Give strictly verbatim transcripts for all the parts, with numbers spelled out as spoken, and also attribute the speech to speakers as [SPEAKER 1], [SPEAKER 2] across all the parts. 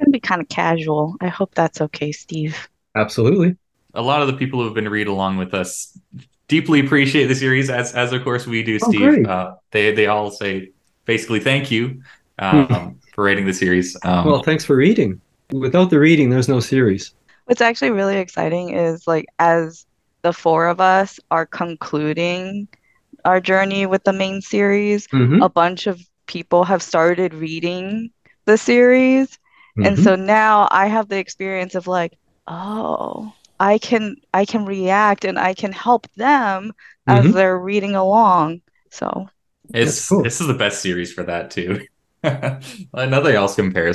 [SPEAKER 1] to be kind of casual. I hope that's okay, Steve.
[SPEAKER 2] Absolutely.
[SPEAKER 3] A lot of the people who have been read along with us deeply appreciate the series, as as of course we do,
[SPEAKER 2] Oh,
[SPEAKER 3] Steve.
[SPEAKER 2] great.
[SPEAKER 3] Uh, they they all say basically thank you
[SPEAKER 2] Hmm.
[SPEAKER 3] um, for rating the series. Um,
[SPEAKER 2] Well, thanks for reading. Without the reading, there's no series.
[SPEAKER 1] What's actually really exciting is like as the four of us are concluding our journey with the main series, a
[SPEAKER 2] Hmm.
[SPEAKER 1] bunch of people have started reading the series. And
[SPEAKER 2] Hmm.
[SPEAKER 1] so now I have the experience of like, oh, I can I can react and I can help them as
[SPEAKER 2] Hmm.
[SPEAKER 1] they're reading along. So,
[SPEAKER 2] That's
[SPEAKER 3] it's
[SPEAKER 2] cool.
[SPEAKER 3] this is the best series for that too. Nothing else compares.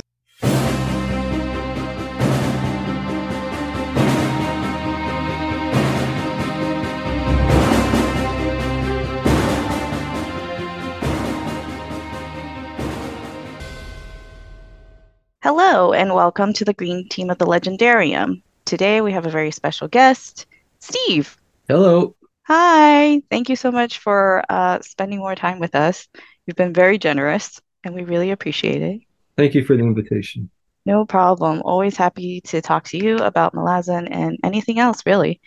[SPEAKER 1] hello and welcome to the Green Team of the Legendarium. Today we have a very special guest, Steve.
[SPEAKER 2] Hello.
[SPEAKER 1] Hi, thank you so much for uh, spending more time with us. You've been very generous, and we really appreciate it.
[SPEAKER 2] Thank you for the invitation.
[SPEAKER 1] No problem. Always happy to talk to you about Malazan and anything else, really.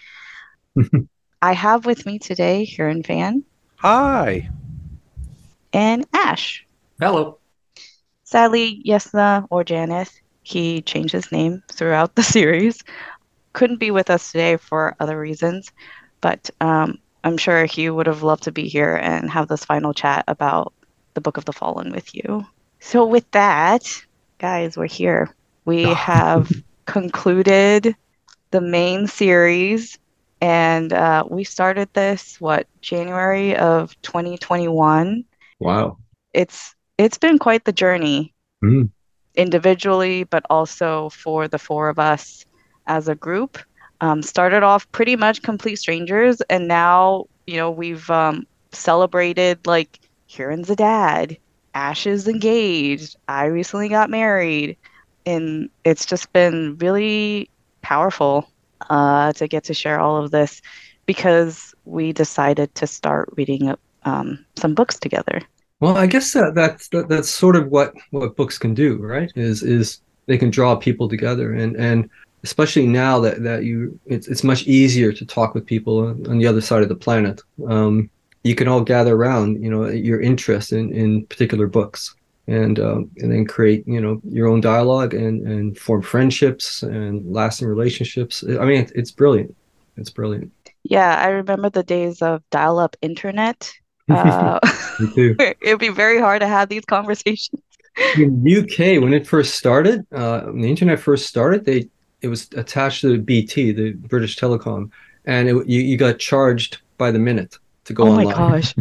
[SPEAKER 1] I have with me today Huron Fan
[SPEAKER 4] Hi.
[SPEAKER 1] and Ash.
[SPEAKER 3] Hello.
[SPEAKER 1] Sadly, Yesna or Janice, he changed his name throughout the series, couldn't be with us today for other reasons, but um, I'm sure he would have loved to be here and have this final chat about the Book of the Fallen with you. So, with that, guys, we're here. We have concluded the main series, and uh, we started this, what, January of twenty twenty-one.
[SPEAKER 2] Wow.
[SPEAKER 1] It's it's been quite the journey
[SPEAKER 2] Mm.
[SPEAKER 1] individually, but also for the four of us as a group. Um, started off pretty much complete strangers, and now, you know, we've um, celebrated like Huron's a dad, Ash is engaged, I recently got married, and it's just been really powerful uh, to get to share all of this because we decided to start reading um, some books together.
[SPEAKER 2] Well, I guess that that's that, that's sort of what what books can do, right? Is is they can draw people together, and and especially now that that you it's it's much easier to talk with people on, on the other side of the planet. Um, you can all gather around, you know, your interest in in particular books, and um, and then create, you know, your own dialogue and and form friendships and lasting relationships. I mean, it, it's brilliant. It's brilliant.
[SPEAKER 1] Yeah, I remember the days of dial-up internet. Uh,
[SPEAKER 2] Me too.
[SPEAKER 1] it'd be very hard to have these conversations.
[SPEAKER 2] In U K, when it first started, uh, when the internet first started, they it was attached to B T, the British Telecom, and it, you you got charged by the minute to go
[SPEAKER 1] Oh my
[SPEAKER 2] online,
[SPEAKER 1] gosh.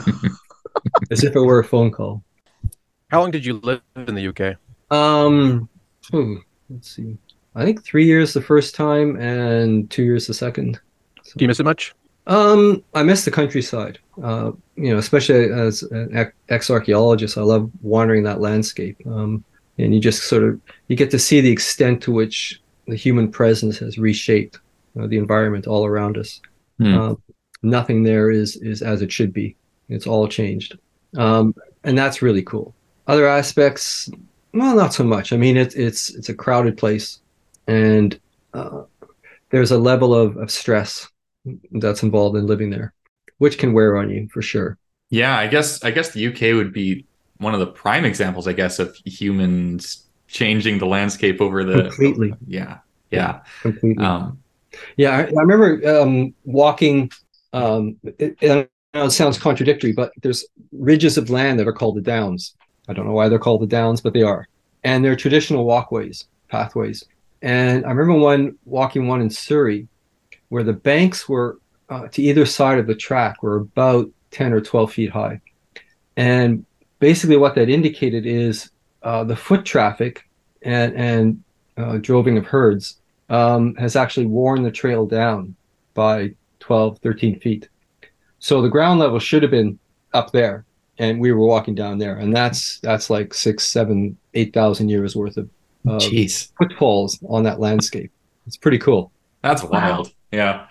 [SPEAKER 2] as if it were a phone call.
[SPEAKER 4] How long did you live in the U K?
[SPEAKER 2] Um, hmm, let's see. I think three years the first time and two years the second.
[SPEAKER 4] Do you
[SPEAKER 2] So,
[SPEAKER 4] miss it much?
[SPEAKER 2] um, I miss the countryside. Uh, you know, especially as an ex-archaeologist, I love wandering that landscape. Um, and you just sort of you get to see the extent to which the human presence has reshaped uh, the environment all around us.
[SPEAKER 3] Hmm.
[SPEAKER 2] Um, Nothing there is is as it should be. It's all changed, um, and that's really cool. Other aspects, well, not so much. I mean, it's it's it's a crowded place, and uh, there's a level of, of stress that's involved in living there, which can wear on you for sure.
[SPEAKER 3] Yeah, I guess I guess the U K would be one of the prime examples, I guess, of humans changing the landscape over the.
[SPEAKER 2] Completely.
[SPEAKER 3] Yeah,
[SPEAKER 2] Yeah,
[SPEAKER 3] yeah.
[SPEAKER 2] completely.
[SPEAKER 3] Um,
[SPEAKER 2] Yeah, I, I remember um, walking. Um, it, it, I know it sounds contradictory, but there's ridges of land that are called the Downs. I don't know why they're called the Downs, but they are. And they're traditional walkways, pathways. And I remember one walking one in Surrey where the banks were uh, to either side of the track were about ten or twelve feet high. And basically, what that indicated is uh, the foot traffic and, and uh, droving of herds um, has actually worn the trail down by twelve, thirteen feet. So the ground level should have been up there, and we were walking down there. And that's that's like six, seven, eight thousand years worth of, of
[SPEAKER 3] Jeez,
[SPEAKER 2] footfalls on that landscape. It's pretty cool.
[SPEAKER 3] that's
[SPEAKER 1] Wow.
[SPEAKER 3] wild. Yeah.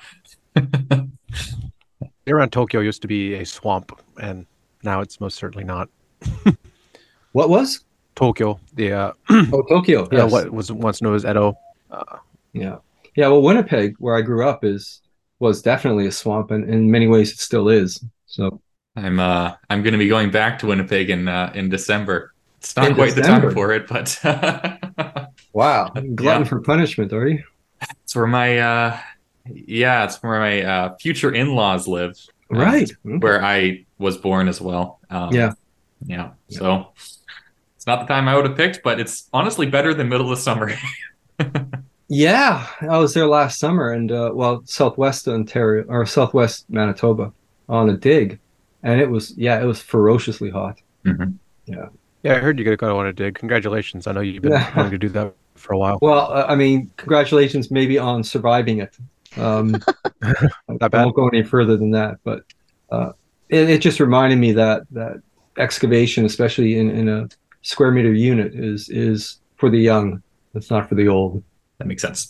[SPEAKER 4] Around Tokyo used to be a swamp, and now it's most certainly not.
[SPEAKER 2] What was?
[SPEAKER 4] Tokyo, the uh,
[SPEAKER 2] Oh, Tokyo.
[SPEAKER 4] uh,
[SPEAKER 2] Yes.
[SPEAKER 4] what was once known as Edo. Uh,
[SPEAKER 2] Yeah. Yeah. Well, Winnipeg, where I grew up, is was definitely a swamp, and in many ways it still is. So
[SPEAKER 3] I'm uh I'm going to be going back to Winnipeg in uh, in December. It's not
[SPEAKER 2] in
[SPEAKER 3] quite the time
[SPEAKER 2] December.
[SPEAKER 3] for it, but
[SPEAKER 2] Wow. Glutton
[SPEAKER 3] yeah,
[SPEAKER 2] for punishment, are you?
[SPEAKER 3] it's where my uh yeah, it's where my uh, future in-laws live. Um,
[SPEAKER 2] Right.
[SPEAKER 3] it's
[SPEAKER 2] Okay.
[SPEAKER 3] where I was born as well. Um,
[SPEAKER 2] Yeah.
[SPEAKER 3] yeah,
[SPEAKER 2] Yeah.
[SPEAKER 3] so it's not the time I would have picked, but it's honestly better than middle of the summer.
[SPEAKER 2] Yeah, I was there last summer, and uh, well, Southwest Ontario or Southwest Manitoba on a dig, and it was yeah, it was ferociously hot.
[SPEAKER 3] Mhm.
[SPEAKER 2] Yeah.
[SPEAKER 4] yeah, I heard you got to want to dig. Congratulations! I know you've been wanting to do that for a while.
[SPEAKER 2] Well, uh, I mean, congratulations maybe on surviving it. Um, I
[SPEAKER 4] Not bad.
[SPEAKER 2] won't go any further than that, but uh, it, it just reminded me that that excavation, especially in, in a square meter unit, is is for the young. It's not for the old.
[SPEAKER 3] That makes sense.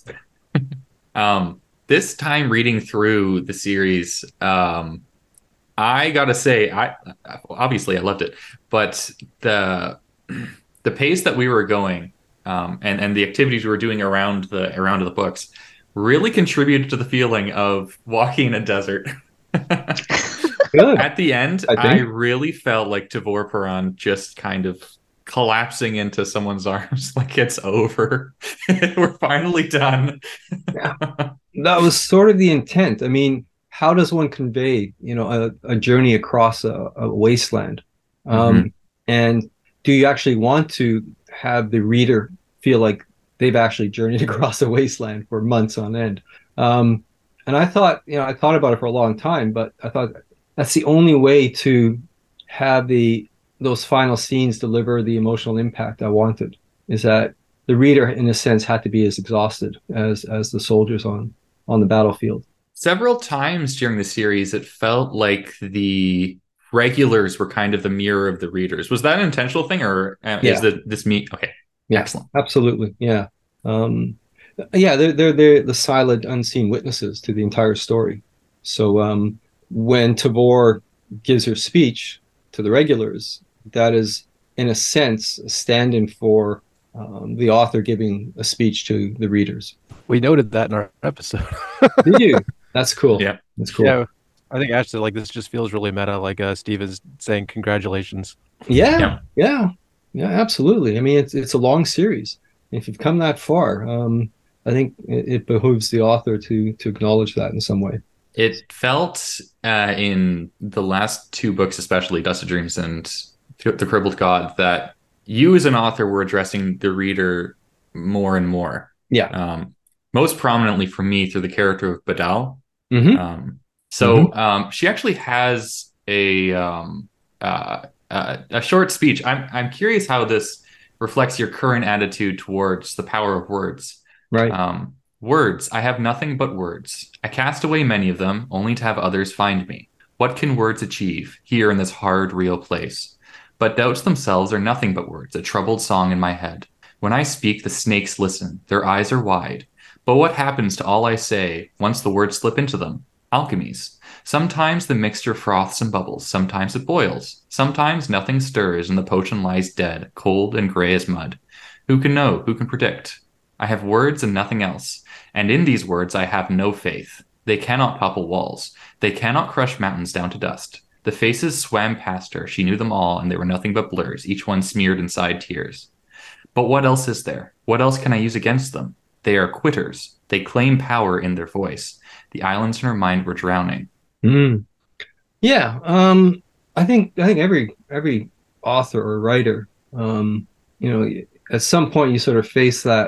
[SPEAKER 3] Um, this time reading through the series, um, I gotta say, I obviously I loved it, but the the pace that we were going, um, and and the activities we were doing around the around the books, really contributed to the feeling of walking in a desert.
[SPEAKER 2] Good,
[SPEAKER 3] At the end,
[SPEAKER 2] I
[SPEAKER 3] I
[SPEAKER 2] think.
[SPEAKER 3] really felt like Tavor Paran just kind of collapsing into someone's arms, like it's over. We're finally done.
[SPEAKER 2] Yeah, that was sort of the intent. I mean, how does one convey, you know, a, a journey across a, a wasteland?
[SPEAKER 3] Mhm.
[SPEAKER 2] Um, and do you actually want to have the reader feel like they've actually journeyed across a wasteland for months on end? Um, and I thought, you know, I thought about it for a long time, but I thought that's the only way to have the those final scenes deliver the emotional impact I wanted, is that the reader, in a sense, had to be as exhausted as as the soldiers on on the battlefield.
[SPEAKER 3] Several times during the series, it felt like the regulars were kind of the mirror of the readers. Was that an intentional thing, or uh, is
[SPEAKER 2] Yeah,
[SPEAKER 3] that this me? Okay,
[SPEAKER 2] yeah,
[SPEAKER 3] excellent.
[SPEAKER 2] absolutely, yeah, um, yeah. They're they're they're the silent, unseen witnesses to the entire story. So um, when Tabor gives her speech to the regulars, that is, in a sense, a stand-in for um, the author giving a speech to the readers.
[SPEAKER 4] We noted that in our episode.
[SPEAKER 2] Did you? That's cool.
[SPEAKER 3] Yeah.
[SPEAKER 2] That's cool.
[SPEAKER 4] Yeah, I think actually like this just feels really meta. Like uh, Steve is saying congratulations.
[SPEAKER 2] Yeah,
[SPEAKER 3] Yeah.
[SPEAKER 2] yeah, yeah, absolutely. I mean, it's it's a long series. If you've come that far, um, I think it, it behooves the author to to acknowledge that in some way.
[SPEAKER 3] It felt uh, in the last two books, especially Dust of Dreams and The Crippled God, that you as an author were addressing the reader more and more.
[SPEAKER 2] Yeah.
[SPEAKER 3] Um, most prominently for me through the character of Badal.
[SPEAKER 2] Hmm.
[SPEAKER 3] Um,
[SPEAKER 2] Hmm.
[SPEAKER 3] so um, she actually has a um, uh, uh, a short speech. I'm I'm curious how this reflects your current attitude towards the power of words.
[SPEAKER 2] Right.
[SPEAKER 3] Um, words. I have nothing but words. I cast away many of them, only to have others find me. What can words achieve here in this hard, real place? But doubts themselves are nothing but words, a troubled song in my head. When I speak, the snakes listen. Their eyes are wide. But what happens to all I say once the words slip into them? Alchemies. Sometimes the mixture froths and bubbles. Sometimes it boils. Sometimes nothing stirs and the potion lies dead, cold and gray as mud. Who can know? Who can predict? I have words and nothing else. And in these words I have no faith. They cannot topple walls. They cannot crush mountains down to dust. The faces swam past her. She knew them all, and they were nothing but blurs, each one smeared inside tears. But what else is there? What else can I use against them? They are quitters. They claim power in their voice. The islands in her mind were drowning.
[SPEAKER 2] Mm. Yeah. Um, I think I think every every author or writer, um, you know, at some point you sort of face that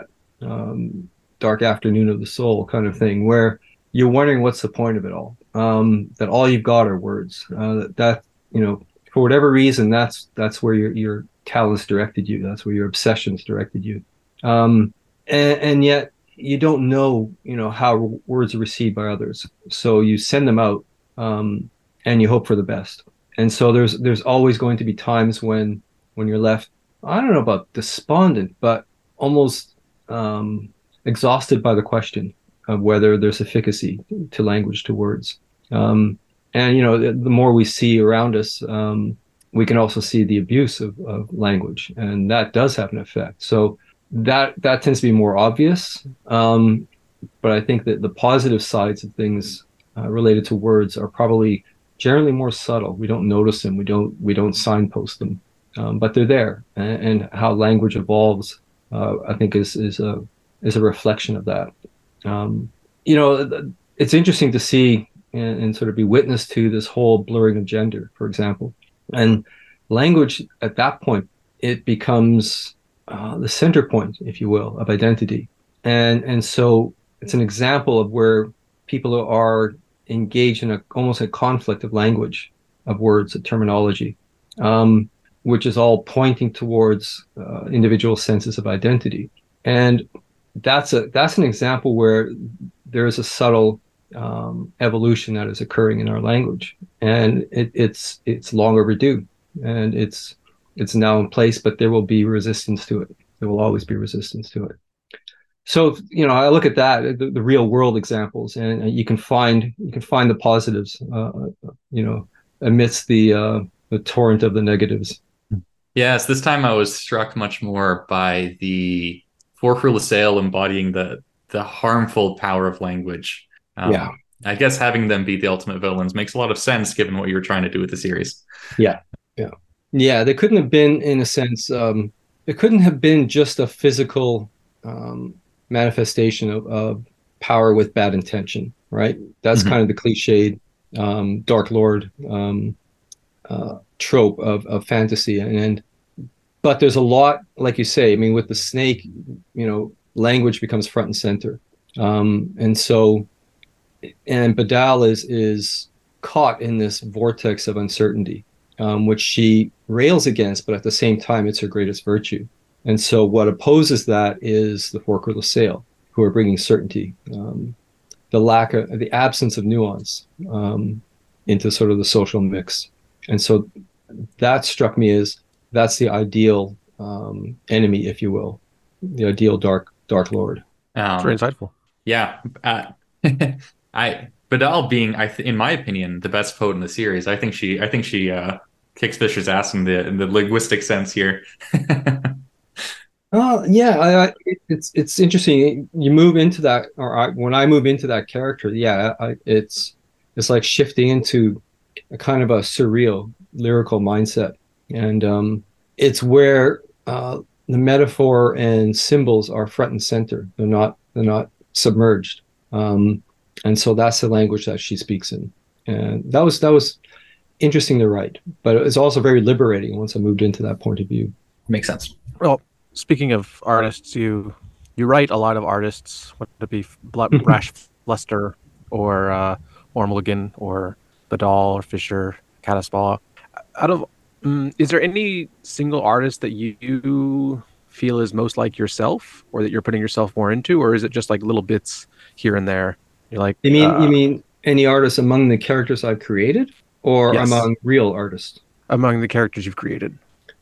[SPEAKER 2] um, dark afternoon of the soul kind of thing, where you're wondering what's the point of it all. Um, that all you've got are words. Uh, that, that you know, for whatever reason, that's that's where your your talents directed you. That's where your obsessions directed you. Um, and, and yet you don't know, you know, how words are received by others. So you send them out, um, and you hope for the best. And so there's there's always going to be times when when you're left, I don't know about despondent, but almost um, exhausted by the question of whether there's efficacy to language, to words. Um, and you know, the, the more we see around us, um, we can also see the abuse of, of language, and that does have an effect. So that that tends to be more obvious. Um, but I think that the positive sides of things uh, related to words are probably generally more subtle. We don't notice them. We don't we don't signpost them, um, but they're there. And, and how language evolves, uh, I think, is is a is a reflection of that. Um, you know, it's interesting to see and, and sort of be witness to this whole blurring of gender, for example, and language at that point, it becomes uh, the center point, if you will, of identity, and and so it's an example of where people are engaged in a almost a conflict of language, of words, of terminology, um, which is all pointing towards uh, individual senses of identity. And that's a that's an example where there is a subtle um, evolution that is occurring in our language, and it, it's it's long overdue, and it's it's now in place, but there will be resistance to it. There will always be resistance to it. So, you know, I look at that, the, the real world examples, and you can find you can find the positives, uh, you know, amidst the uh, the torrent of the negatives.
[SPEAKER 3] Yes, this time I was struck much more by the Forker LaSalle embodying the the harmful power of language. Um,
[SPEAKER 2] yeah,
[SPEAKER 3] I guess having them be the ultimate villains makes a lot of sense given what you were trying to do with the series.
[SPEAKER 2] Yeah, yeah, yeah. They couldn't have been, in a sense, um, it couldn't have been just a physical um, manifestation of, of power with bad intention, right? That's mm-hmm. kind of the cliched um, Dark Lord um, uh, trope of, of fantasy, and, and but there's a lot, like you say. I mean, with the snake, you know, language becomes front and center, um, and so, and Badal is is caught in this vortex of uncertainty, um, which she rails against, but at the same time, it's her greatest virtue. And so what opposes that is the Forker LaSalle, who are bringing certainty, um, the lack of, the absence of nuance um, into sort of the social mix. And so that struck me as that's the ideal um, enemy, if you will, the ideal dark dark lord.
[SPEAKER 3] Um,
[SPEAKER 4] Very insightful.
[SPEAKER 3] Yeah. Uh, I Badal being, I th- in my opinion, the best poet in the series. I think she, I think she uh, kicks Fisher's ass in the in the linguistic sense here.
[SPEAKER 2] Oh yeah, I, I, it, it's it's interesting. You move into that, or I, when I move into that character, yeah, I, it's it's like shifting into a kind of a surreal lyrical mindset, and um, it's where uh, the metaphor and symbols are front and center. They're not they're not submerged, um, and so that's the language that she speaks in, and that was that was interesting to write, but it's also very liberating once I moved into that point of view.
[SPEAKER 3] Makes sense.
[SPEAKER 4] Well, speaking of artists, you you write a lot of artists, whether it be Brash Lester or uh, Ormulligan or Badal or Fisher, Kataspala. Out of um, is there any single artist that you, you feel is most like yourself, or that you're putting yourself more into, or is it just like little bits here and there? You're like,
[SPEAKER 2] you mean
[SPEAKER 4] uh,
[SPEAKER 2] you mean any artists among the characters I've created, or
[SPEAKER 4] yes.
[SPEAKER 2] among real artists?
[SPEAKER 4] Among the characters you've created.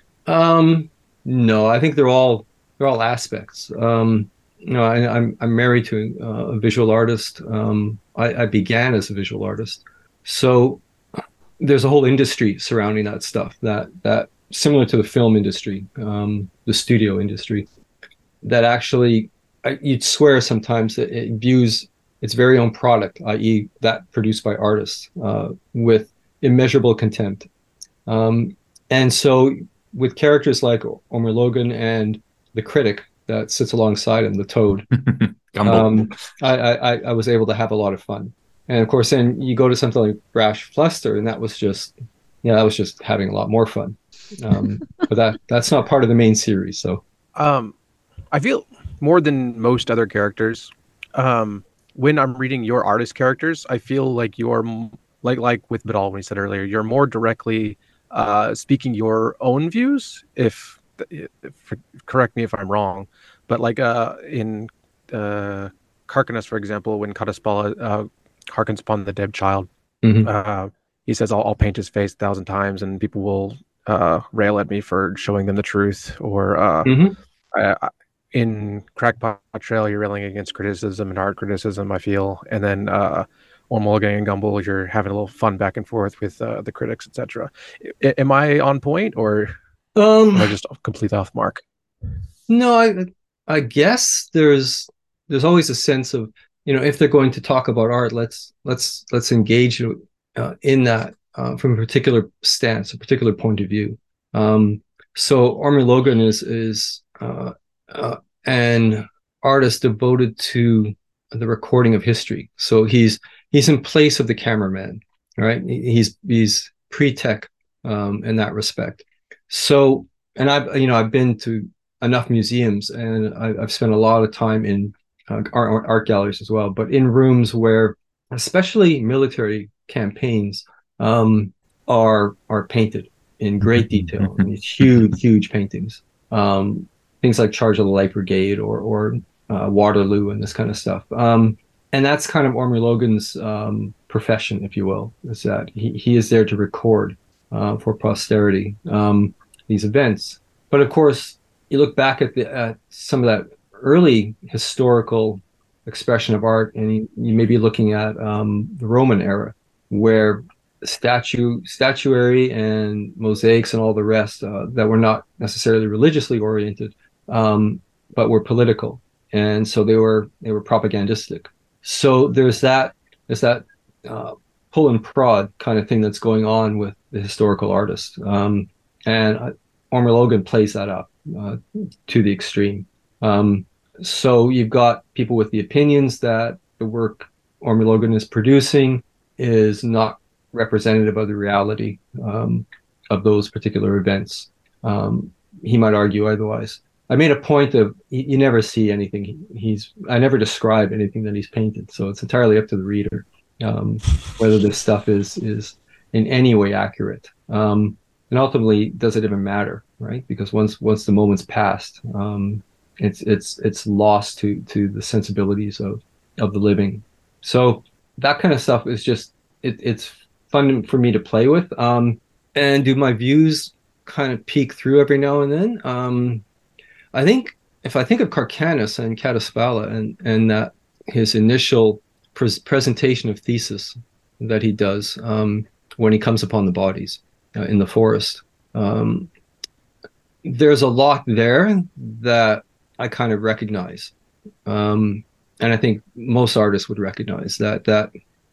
[SPEAKER 2] Um. No, I think they're all they're all aspects. Um, you know, I, I'm I'm married to a, a visual artist. Um, I, I began as a visual artist, so there's a whole industry surrounding that stuff. That that similar to the film industry, um, the studio industry, that actually I, you'd swear sometimes that it views its very own product, that is, that produced by artists, uh, with immeasurable contempt. Um, and so. With characters like Omer Logan and the critic that sits alongside him, the Toad, um, I, I, I was able to have a lot of fun. And of course, then you go to something like Brash Lester, and that was just, yeah, that was just having a lot more fun. Um, but that that's not part of the main series. So,
[SPEAKER 4] um, I feel more than most other characters. Um, when I'm reading your artist characters, I feel like you're like like with Badal when he said earlier, you're more directly. Uh, speaking your own views, if, if correct me if I'm wrong, but like uh, in uh, Carcanos, for example, when Kataspala uh, harkens upon the dead child, mm-hmm. uh, he says, I'll, I'll paint his face a thousand times and people will uh, rail at me for showing them the truth. Or uh, mm-hmm. I, I, in Crackpot Trail, you're railing against criticism and hard criticism, I feel. And then uh, or Mulligan and Gumble, you're having a little fun back and forth with uh, the critics, et cetera. Am I on point, or
[SPEAKER 2] Um,
[SPEAKER 4] am I just completely off mark?
[SPEAKER 2] no, I I guess there's there's always a sense of, you know, if they're going to talk about art, let's let's let's engage uh, in that uh, from a particular stance, a particular point of view. Um, so Ormy Logan is is uh, uh, an artist devoted to the recording of history. So he's he's in place of the cameraman, right? He's he's pre-tech um, in that respect. So, and I've you know I've been to enough museums, and I, I've spent a lot of time in uh, art, art galleries as well, but in rooms where, especially military campaigns, um, are are painted in great detail. These huge, huge paintings, um, things like Charge of the Light Brigade or or uh, Waterloo and this kind of stuff. Um, and that's kind of Ormy Logan's um, profession, if you will, is that he, he is there to record uh, for posterity um, these events. But of course, you look back at the at some of that early historical expression of art, and you, you may be looking at um, the Roman era, where statue statuary and mosaics and all the rest uh, that were not necessarily religiously oriented, um, but were political, and so they were they were propagandistic. So there's that there's that uh, pull and prod kind of thing that's going on with the historical artist, um, and uh, Ormy Logan plays that up uh, to the extreme. Um, so you've got people with the opinions that the work Ormy Logan is producing is not representative of the reality um, of those particular events. Um, he might argue otherwise. I made a point of you, you never see anything he, he's. I never describe anything that he's painted, so it's entirely up to the reader um, whether this stuff is is in any way accurate. Um, and ultimately, does it even matter, right? Because once once the moment's passed, um, it's it's it's lost to to the sensibilities of of the living. So that kind of stuff is just it, it's fun for me to play with. Um, and do my views kind of peek through every now and then? Um, I think if I think of Carcanus and Kataspala and and that his initial pres presentation of thesis that he does um, when he comes upon the bodies uh, in the forest, um, there's a lot there that I kind of recognize, um, and I think most artists would recognize that that.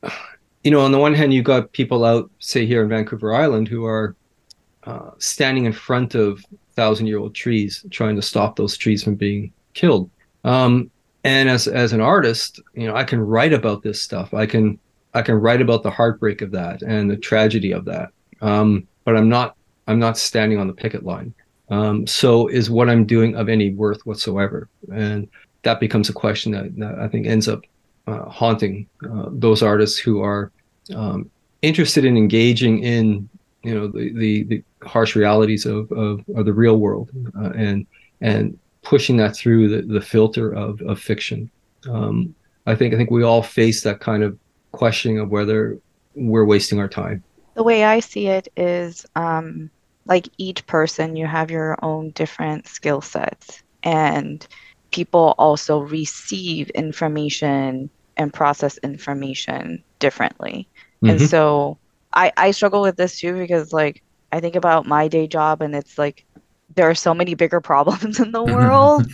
[SPEAKER 2] You know, on the one hand, you've got people out, say here in Vancouver Island, who are uh, standing in front of thousand-year-old trees, trying to stop those trees from being killed. Um, and as as an artist, you know, I can write about this stuff. I can I can write about the heartbreak of that and the tragedy of that. Um, but I'm not I'm not standing on the picket line. Um, so is what I'm doing of any worth whatsoever? And that becomes a question that, that I think ends up Uh, haunting uh, those artists who are um, interested in engaging in, you know, the the, the harsh realities of, of, of the real world uh, and and pushing that through the, the filter of, of fiction. Um, I think I think we all face that kind of questioning of whether we're wasting our time.
[SPEAKER 1] The way I see it is um, like each person, you have your own different skill sets, and people also receive information and process information differently. Mm-hmm. And so I, I struggle with this too, because like I think about my day job and it's like there are so many bigger problems in the world.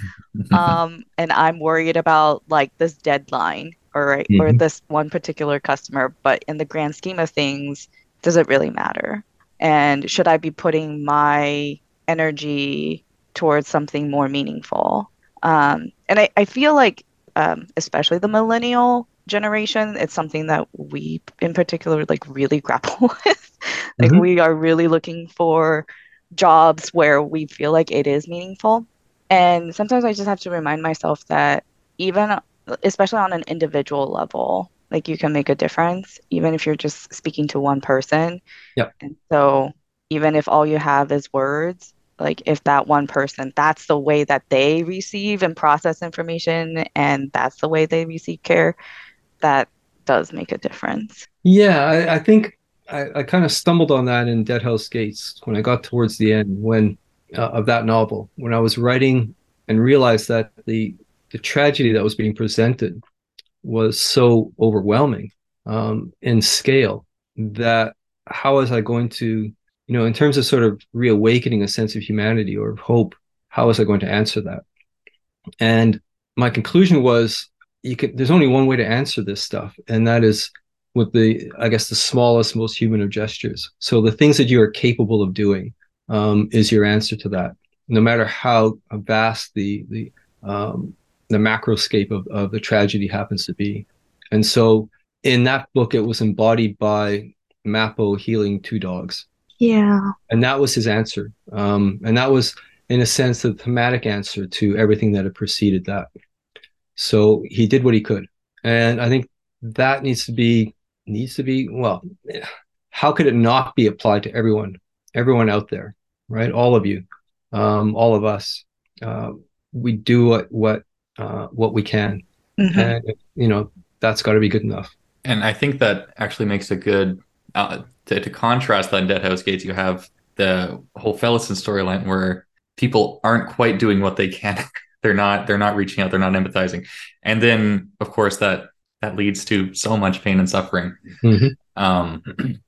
[SPEAKER 1] um, and I'm worried about like this deadline or right, mm-hmm. or this one particular customer. But in the grand scheme of things, does it really matter? And should I be putting my energy towards something more meaningful? Um, and I, I feel like, um, especially the millennial generation, it's something that we in particular like really grapple with. Like mm-hmm. we are really looking for jobs where we feel like it is meaningful. And sometimes I just have to remind myself that even, especially on an individual level, like you can make a difference, even if you're just speaking to one person.
[SPEAKER 2] Yep.
[SPEAKER 1] And so even if all you have is words, like if that one person, that's the way that they receive and process information, and that's the way they receive care, that does make a difference.
[SPEAKER 2] Yeah, I, I think I, I kind of stumbled on that in Deadhouse Gates when I got towards the end when uh, of that novel, when I was writing and realized that the the tragedy that was being presented was so overwhelming. um, in scale, that how was I going to, you know, in terms of sort of reawakening a sense of humanity or hope, how was I going to answer that? And my conclusion was, you can, there's only one way to answer this stuff, and that is with the, I guess, the smallest, most human of gestures. So the things that you are capable of doing um, is your answer to that, no matter how vast the the um, the macroscape of, of the tragedy happens to be. And so in that book, it was embodied by Mappo healing two dogs.
[SPEAKER 1] Yeah.
[SPEAKER 2] And that was his answer. Um, and that was, in a sense, the thematic answer to everything that had preceded that. So he did what he could. And I think that needs to be, needs to be, well, how could it not be applied to everyone, everyone out there, right? All of you, um, all of us. Uh, we do what, what, uh, what we can. Mm-hmm. And, you know, that's got to be good enough.
[SPEAKER 3] And I think that actually makes a good, uh, to, to contrast that in Deadhouse Gates, you have the whole Fellowson storyline where people aren't quite doing what they can. They're not, they're not reaching out. They're not empathizing. And then of course that, that leads to so much pain and suffering. Mm-hmm. Um,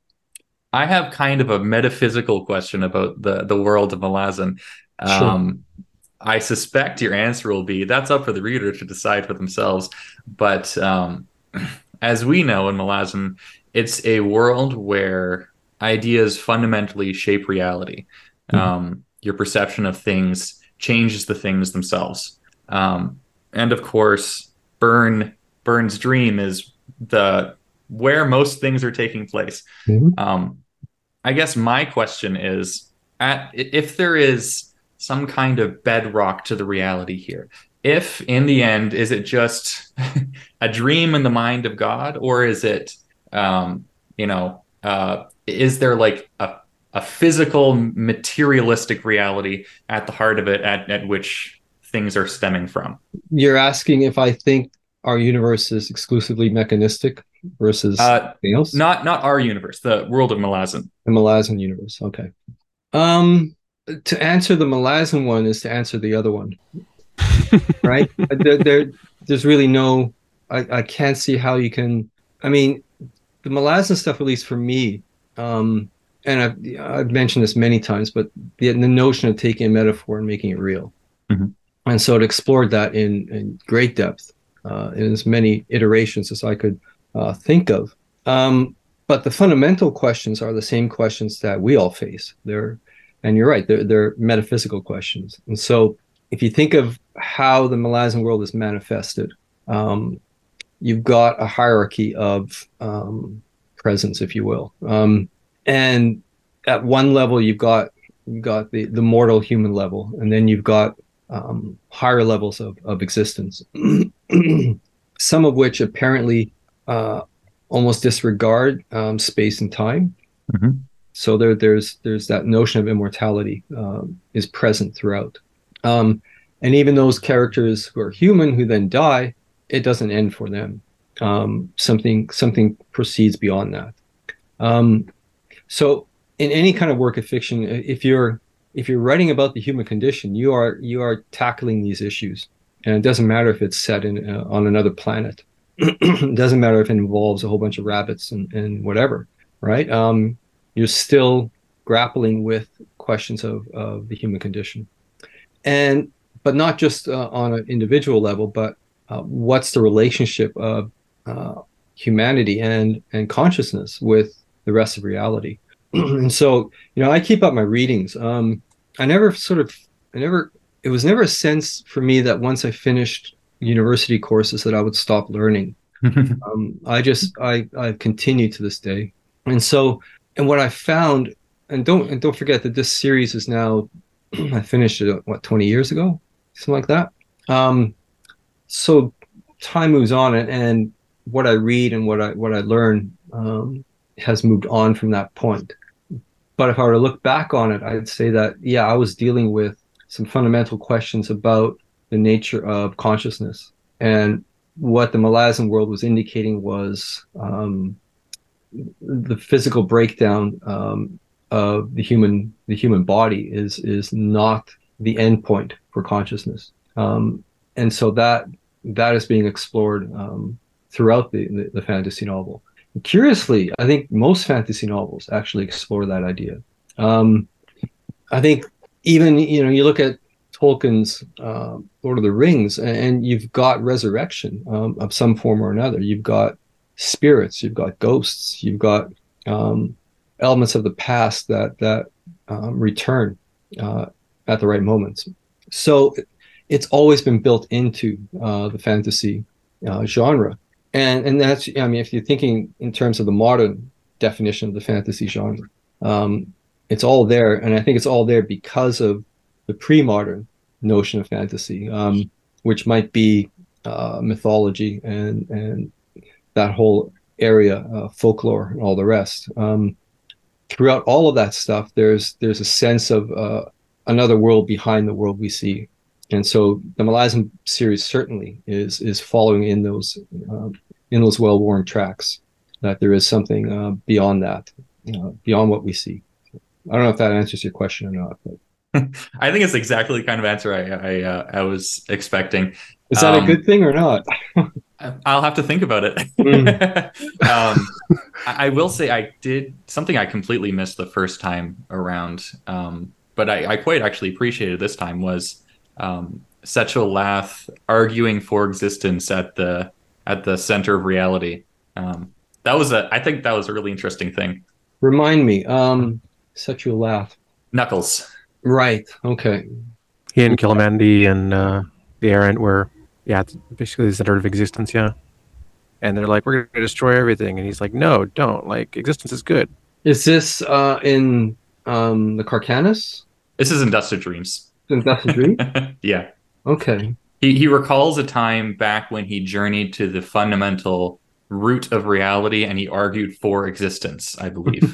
[SPEAKER 3] I have kind of a metaphysical question about the, the world of Malazan. Um, sure. I suspect your answer will be, that's up for the reader to decide for themselves. But um, as we know in Malazan, it's a world where ideas fundamentally shape reality. Mm-hmm. Um, your perception of things changes the things themselves. Um, and of course, Burn Burn's dream is the where most things are taking place. Mm-hmm. Um, I guess my question is, at, if there is some kind of bedrock to the reality here, if in the end, is it just a dream in the mind of God, or is it, um, you know, uh, is there like a, a physical, materialistic reality at the heart of it, at, at which things are stemming from?
[SPEAKER 2] You're asking if I think our universe is exclusively mechanistic versus
[SPEAKER 3] uh,
[SPEAKER 2] something else?
[SPEAKER 3] Not, not our universe, the world of Malazan.
[SPEAKER 2] The Malazan universe, okay. Um, to answer the Malazan one is to answer the other one, right? there, there, there's really no, I, I can't see how you can, I mean, the Malazan stuff, at least for me, um, and I've, I've mentioned this many times, but the, the notion of taking a metaphor and making it real. Mm-hmm. And so it explored that in, in great depth, uh, in as many iterations as I could uh, think of. Um, but the fundamental questions are the same questions that we all face. They're, and you're right, they're, they're metaphysical questions. And so if you think of how the Malazan world is manifested, um, you've got a hierarchy of um, presence, if you will. Um, and at one level, you've got you've got the, the mortal human level, and then you've got um, higher levels of, of existence, some of which apparently uh, almost disregard um, space and time. Mm-hmm. So there, there's there's that notion of immortality uh, is present throughout. Um, and even those characters who are human who then die, it doesn't end for them. Um, something something proceeds beyond that. Um, so in any kind of work of fiction, if you're if you're writing about the human condition, you are you are tackling these issues, and it doesn't matter if it's set in uh, on another planet. It doesn't matter if it involves a whole bunch of rabbits and, and whatever, right? Um, you're still grappling with questions of, of the human condition, and but not just uh, on an individual level, but uh, what's the relationship of uh, humanity and and consciousness with the rest of reality? And so, you know, I keep up my readings. Um, I never sort of, I never, it was never a sense for me that once I finished university courses that I would stop learning. um, I just, I, I've continued to this day. And so, and what I found, and don't, and don't forget that this series is now, I finished it, what, twenty years ago? Something like that. Um, so time moves on, and, and what I read and what I, what I learn um, has moved on from that point. But if I were to look back on it, I'd say that, yeah, I was dealing with some fundamental questions about the nature of consciousness. And what the Malazan world was indicating was um, the physical breakdown um, of the human the human body is is not the end point for consciousness. Um, and so that that is being explored um, throughout the, the, the fantasy novel. curiously, I think most fantasy novels actually explore that idea. Um, I think even, you know, you look at Tolkien's uh, Lord of the Rings, and, and you've got resurrection um, of some form or another. You've got spirits, you've got ghosts, you've got um, elements of the past that that um, return uh, at the right moments. So it's always been built into uh, the fantasy uh, genre, and and that's, I mean, if you're thinking in terms of the modern definition of the fantasy genre, um, it's all there, and I think it's all there because of the pre-modern notion of fantasy, um, which might be uh, mythology and and that whole area, uh, folklore, and all the rest. Um, throughout all of that stuff, there's there's a sense of uh, another world behind the world we see, and so the Malazan series certainly is is following in those uh, in those well-worn tracks. That there is something uh, beyond that, uh, beyond what we see. I don't know if that answers your question or not, but
[SPEAKER 3] I think it's exactly the kind of answer I I, uh, I was expecting.
[SPEAKER 2] is that um, a good thing or not?
[SPEAKER 3] I'll have to think about it. Mm. um, I, I will say I did something I completely missed the first time around, um, but I, I quite actually appreciated this time was um, Setchel Lath arguing for existence at the at the center of reality. Um, that was a I think that was a really interesting thing.
[SPEAKER 2] Remind me, um, Setchel Lath.
[SPEAKER 3] Knuckles.
[SPEAKER 2] Right. Okay.
[SPEAKER 4] He and Killimandy and uh, the Errant were, yeah, basically the center of existence, yeah. And they're like, we're going to destroy everything. And he's like, no, don't. Like, existence is good.
[SPEAKER 2] Is this uh, in um, the Carcanis?
[SPEAKER 3] This is in Dust of Dreams.
[SPEAKER 2] In Dust of Dreams?
[SPEAKER 3] Yeah.
[SPEAKER 2] Okay.
[SPEAKER 3] He, he recalls a time back when he journeyed to the fundamental root of reality and he argued for existence, I believe.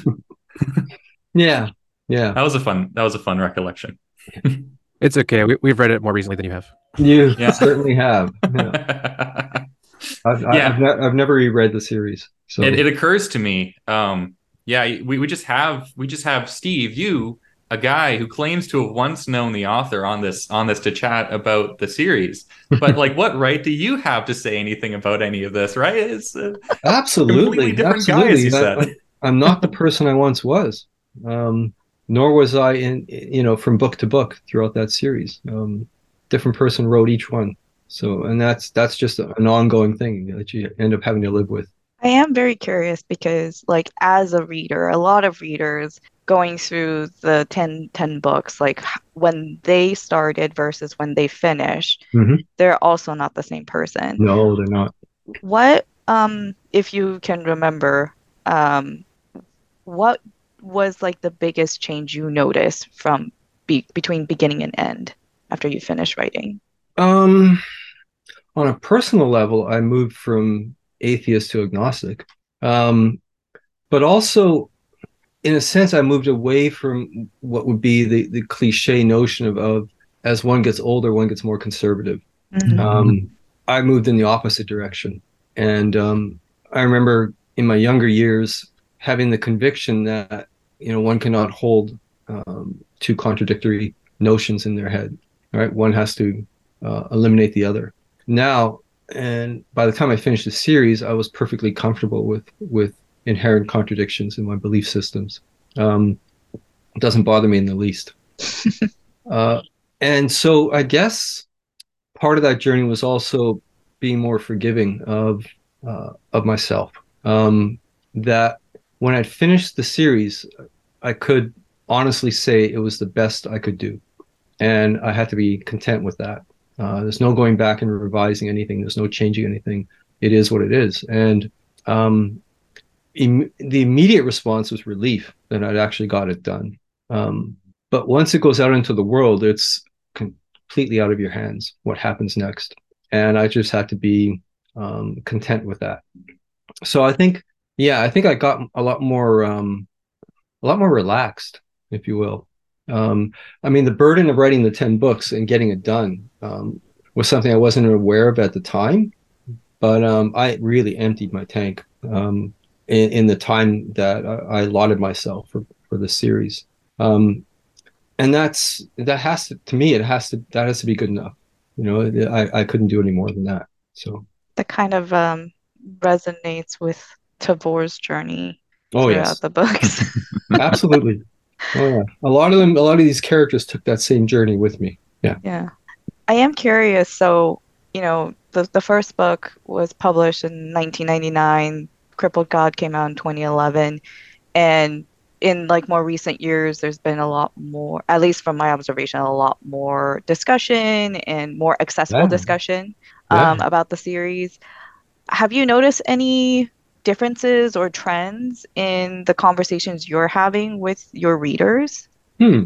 [SPEAKER 2] Yeah. Yeah.
[SPEAKER 3] That was a fun, that was a fun recollection.
[SPEAKER 4] It's okay. We, we've read it more recently than you have.
[SPEAKER 2] You yeah. certainly have. Yeah. I've, yeah. I've, ne- I've never reread the series. So
[SPEAKER 3] it, it occurs to me. Um, yeah, we, we just have we just have Steve, you, a guy who claims to have once known the author on this on this to chat about the series. But like, what right do you have to say anything about any of this? Right? It's uh,
[SPEAKER 2] absolutely
[SPEAKER 3] completely different
[SPEAKER 2] absolutely.
[SPEAKER 3] guy, as you
[SPEAKER 2] I,
[SPEAKER 3] said.
[SPEAKER 2] I, I'm not the person I once was. Um, nor was I in, you know, from book to book throughout that series. Um, different person wrote each one. So, and that's, that's just an ongoing thing that you end up having to live with.
[SPEAKER 1] I am very curious because, like, as a reader, a lot of readers going through the ten, ten books, like when they started versus when they finished,
[SPEAKER 2] mm-hmm.
[SPEAKER 1] they're also not the same person.
[SPEAKER 2] No, they're not.
[SPEAKER 1] What, um, if you can remember, um, what was like the biggest change you noticed from be- between beginning and end after you finished writing?
[SPEAKER 2] Um, on a personal level, I moved from atheist to agnostic. Um, but also, in a sense, I moved away from what would be the, the cliche notion of, of as one gets older, one gets more conservative. Mm-hmm. Um, I moved in the opposite direction. And um, I remember in my younger years having the conviction that, you know, one cannot hold um, two contradictory notions in their head, right? One has to uh, eliminate the other. Now, and by the time I finished the series, I was perfectly comfortable with, with inherent contradictions in my belief systems. Um, it doesn't bother me in the least. uh, and so I guess part of that journey was also being more forgiving of, uh, of myself. Um, that when I'd finished the series, I could honestly say it was the best I could do. And I had to be content with that. Uh, there's no going back and revising anything. There's no changing anything. It is what it is. And um, im- the immediate response was relief that I'd actually got it done. Um, but once it goes out into the world, it's completely out of your hands what happens next. And I just had to be um, content with that. So I think, yeah, I think I got a lot more, um, a lot more relaxed, if you will. Um, I mean, the burden of writing the ten books and getting it done um, was something I wasn't aware of at the time, but um, I really emptied my tank um, in, in the time that I, I allotted myself for, for the series. Um, and that's, that has to, to me, it has to, that has to be good enough. You know, I, I couldn't do any more than that. So
[SPEAKER 1] that kind of um, resonates with Tavor's journey
[SPEAKER 2] Oh
[SPEAKER 1] throughout
[SPEAKER 2] yes,
[SPEAKER 1] the books.
[SPEAKER 2] absolutely. Oh yeah, a lot of them, a lot of these characters took that same journey with me. Yeah.
[SPEAKER 1] Yeah. I am curious. So, you know, the the first book was published in nineteen ninety-nine. Crippled God came out in twenty eleven. And in like more recent years, there's been a lot more, at least from my observation, a lot more discussion and more accessible
[SPEAKER 2] Yeah.
[SPEAKER 1] discussion
[SPEAKER 2] Yeah.
[SPEAKER 1] um, about the series. Have you noticed any differences or trends in the conversations you're having with your readers?
[SPEAKER 2] Hmm.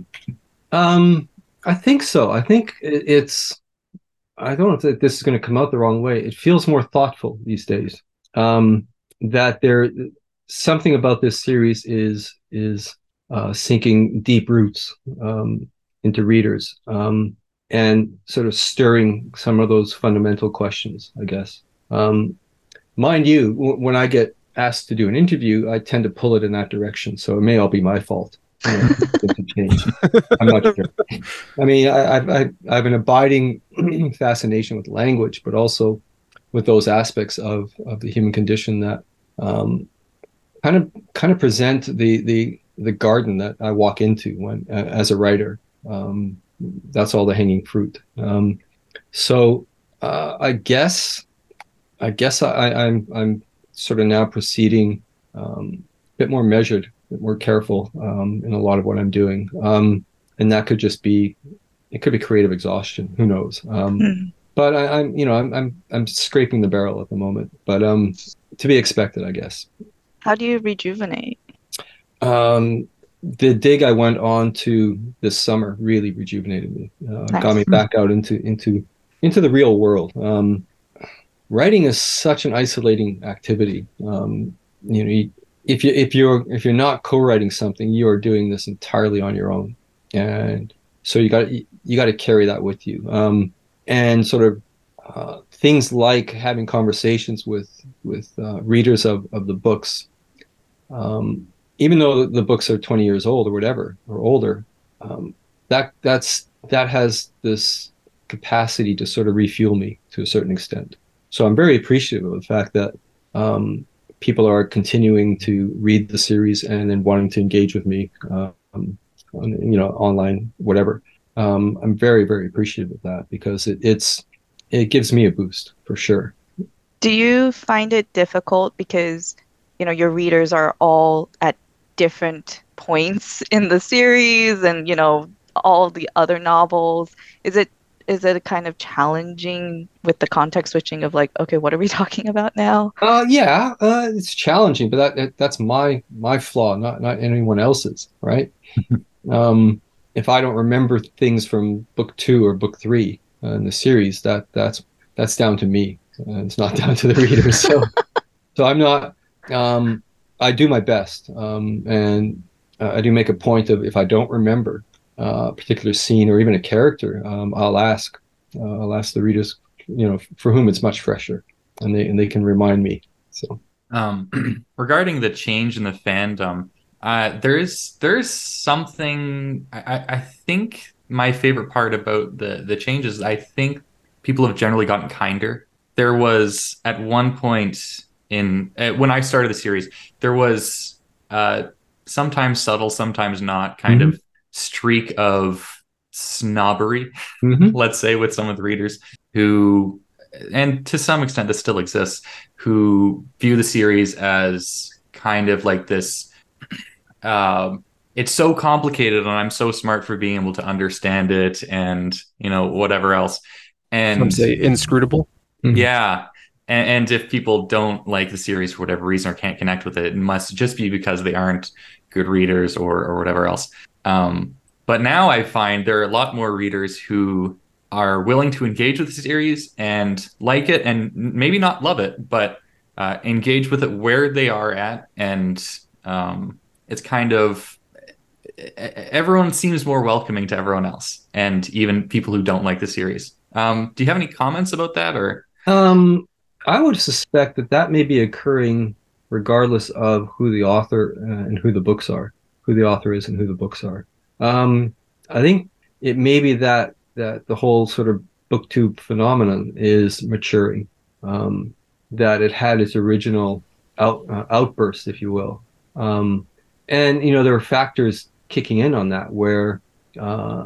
[SPEAKER 2] Um, I think so. I think it, it's. I don't know if this is going to come out the wrong way. It feels more thoughtful these days. Um, that there something about this series is is uh, sinking deep roots um, into readers um, and sort of stirring some of those fundamental questions, I guess. Um, mind you, w- when I get asked to do an interview, I tend to pull it in that direction. So it may all be my fault. You know, things have changed. I'm not sure. I mean, I, I've, I, I have an abiding fascination with language, but also with those aspects of, of the human condition that um, kind of kind of present the the the garden that I walk into when uh, as a writer. Um, that's all the hanging fruit. Um, so uh, I guess I guess I, I'm I'm sort of now proceeding um, a bit more measured, a bit more careful um, in a lot of what I'm doing, um, and that could just be it could be creative exhaustion. Who knows? Um,
[SPEAKER 1] Hmm.
[SPEAKER 2] but I, I'm you know I'm I'm I'm scraping the barrel at the moment, but um, to be expected, I guess.
[SPEAKER 1] How do you rejuvenate?
[SPEAKER 2] Um, the dig I went on to this summer really rejuvenated me. Uh, got me
[SPEAKER 1] Nice.
[SPEAKER 2] back out into into into the real world. Um, writing is such an isolating activity. Um, you know, you, if you if you're if you're not co-writing something, you are doing this entirely on your own, and so you got you, you got to carry that with you. Um, and sort of uh, things like having conversations with with uh, readers of of the books, um, even though the books are twenty years old or whatever or older, um, that that's that has this capacity to sort of refuel me to a certain extent. So I'm very appreciative of the fact that um, people are continuing to read the series and then wanting to engage with me, um, on, you know, online, whatever. Um, I'm very, very appreciative of that because it, it's it gives me a boost for sure.
[SPEAKER 1] Do you find it difficult because, you know, your readers are all at different points in the series and, you know, all the other novels? Is it is it kind of challenging with the context switching of like, okay, what are we talking about now?
[SPEAKER 2] Uh, yeah, uh, it's challenging, but that, that that's my my flaw, not not anyone else's, right? Um, if I don't remember things from book two or book three uh, in the series, that that's that's down to me. Uh, it's not down to the readers. So so I'm not. Um, I do my best, um, and uh, I do make a point of if I don't remember uh, a particular scene or even a character, um, I'll ask. Uh, I'll ask the readers, you know, for whom it's much fresher, and they and they can remind me. So
[SPEAKER 3] Um, regarding the change in the fandom, uh, there's there's something I, I I think my favorite part about the the changes, I think people have generally gotten kinder. There was at one point in uh, when I started the series, there was uh, sometimes subtle, sometimes not, kind
[SPEAKER 2] hmm
[SPEAKER 3] of streak of snobbery,
[SPEAKER 2] hmm
[SPEAKER 3] let's say, with some of the readers who, and to some extent this still exists, who view the series as kind of like this um it's so complicated and I'm so smart for being able to understand it and you know whatever else.
[SPEAKER 4] Some
[SPEAKER 3] And
[SPEAKER 4] say inscrutable.
[SPEAKER 2] hmm
[SPEAKER 3] yeah, and, and if people don't like the series for whatever reason or can't connect with it, it must just be because they aren't good readers or or whatever else. Um, but now I find there are a lot more readers who are willing to engage with the series and like it, and maybe not love it, but uh, engage with it where they are at, and um, it's kind of everyone seems more welcoming to everyone else, and even people who don't like the series. Um, do you have any comments about that, or?
[SPEAKER 2] Um, I would suspect that that may be occurring regardless of who the author uh, and who the books are, who the author is and who the books are. Um, I think it may be that that the whole sort of booktube phenomenon is maturing. Um, that it had its original out uh, outburst, if you will. Um, and you know there are factors kicking in on that where uh,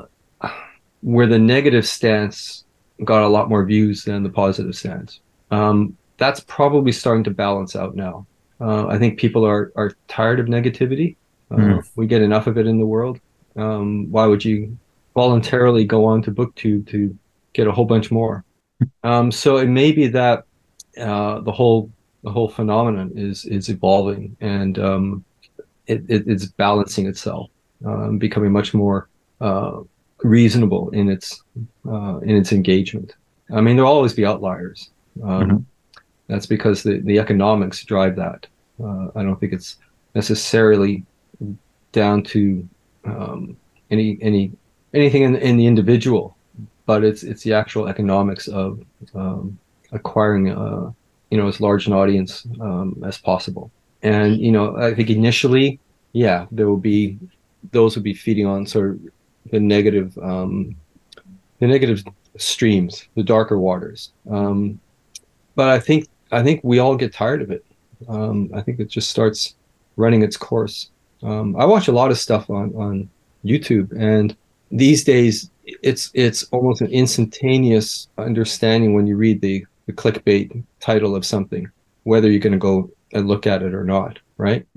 [SPEAKER 2] where the negative stance got a lot more views than the positive stance. Um, that's probably starting to balance out now. Uh, I think people are are tired of negativity. Uh,
[SPEAKER 3] Mm.
[SPEAKER 2] we get enough of it in the world. Um, why would you voluntarily go on to BookTube to get a whole bunch more? Um, so it may be that uh, the whole the whole phenomenon is is evolving and um, it, it, it's balancing itself, um, becoming much more uh, reasonable in its uh, in its engagement. I mean, there'll always be outliers. Um,
[SPEAKER 3] Mhm.
[SPEAKER 2] that's because the, the economics drive that. Uh, I don't think it's necessarily down to um, any any anything in, in the individual, but it's it's the actual economics of um, acquiring uh, you know as large an audience um, as possible. And you know, I think initially, yeah, there will be those would be feeding on sort of the negative um, the negative streams, the darker waters. Um, but I think I think we all get tired of it. Um, I think it just starts running its course. Um, I watch a lot of stuff on on YouTube, and these days it's it's almost an instantaneous understanding when you read the the clickbait title of something, whether you're going to go and look at it or not, right?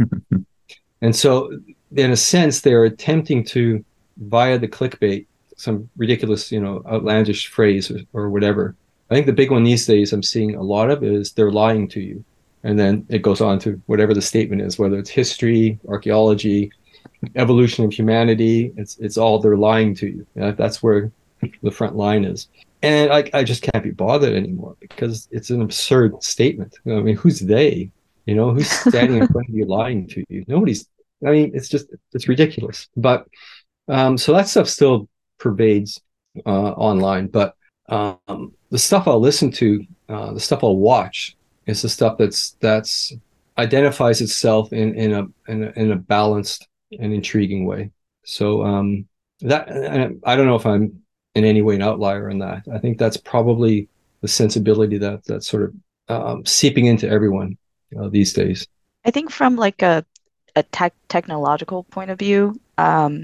[SPEAKER 2] And so, in a sense, they're attempting to, via the clickbait, some ridiculous, you know, outlandish phrase or, or whatever. I think the big one these days I'm seeing a lot of is they're lying to you. And then it goes on to whatever the statement is, whether it's history, archaeology, evolution of humanity. It's it's all they're lying to you. Uh, That's where the front line is. And I, I just can't be bothered anymore because it's an absurd statement. I mean, who's they? You know, who's standing in front of you lying to you? Nobody's, I mean, it's just, it's ridiculous. But um, so that stuff still pervades uh, online. But um, the stuff I'll listen to, uh, the stuff I'll watch is the stuff that's, that's identifies itself in, in a, in a, in a balanced and intriguing way. So um, that, I don't know if I'm in any way an outlier in that. I think that's probably the sensibility that that's sort of um, seeping into everyone uh, these days.
[SPEAKER 1] I think from like a a tech technological point of view, um,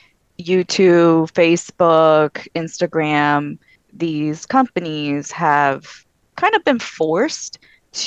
[SPEAKER 1] YouTube, Facebook, Instagram, these companies have kind of been forced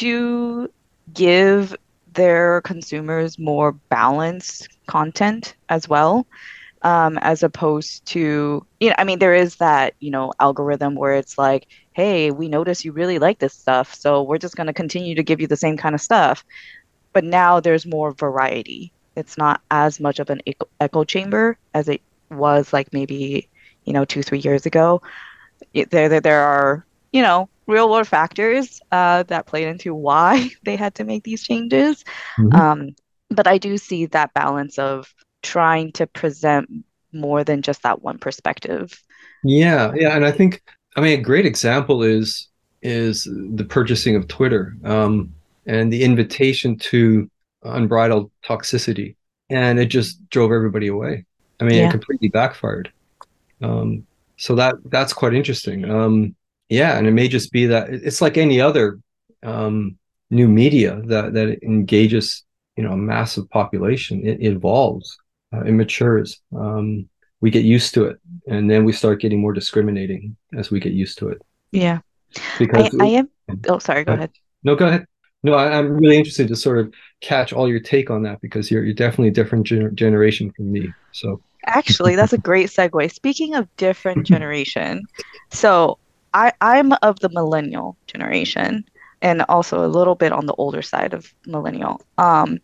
[SPEAKER 1] to give their consumers more balanced content as well, um, as opposed to, you know, I mean, there is that, you know, algorithm where it's like, hey, we notice you really like this stuff, so we're just going to continue to give you the same kind of stuff. But now there's more variety. It's not as much of an echo, echo chamber as it was like maybe, you know, two, three years ago. It, there, there, there are, you know, real world factors uh, that played into why they had to make these changes.
[SPEAKER 2] Mhm.
[SPEAKER 1] Um, but I do see that balance of trying to present more than just that one perspective.
[SPEAKER 2] Yeah, yeah, and I think I mean a great example is is the purchasing of Twitter um, and the invitation to unbridled toxicity, and it just drove everybody away. I mean, it
[SPEAKER 1] Yeah.
[SPEAKER 2] completely backfired. Um, so that that's quite interesting. Um, yeah, and it may just be that it's like any other um, new media that that engages, you know, a massive population. It, it evolves, uh, it matures. Um, we get used to it, and then we start getting more discriminating as we get used to it.
[SPEAKER 1] Yeah. I,
[SPEAKER 2] Because
[SPEAKER 1] I am, oh, sorry, go ahead.
[SPEAKER 2] no, go ahead. No, I, I'm really interested to sort of catch all your take on that because you're you're definitely a different gener generation from me. So.
[SPEAKER 1] Actually, that's a great segue. Speaking of different generation, so I I'm of the millennial generation and also a little bit on the older side of millennial. Um,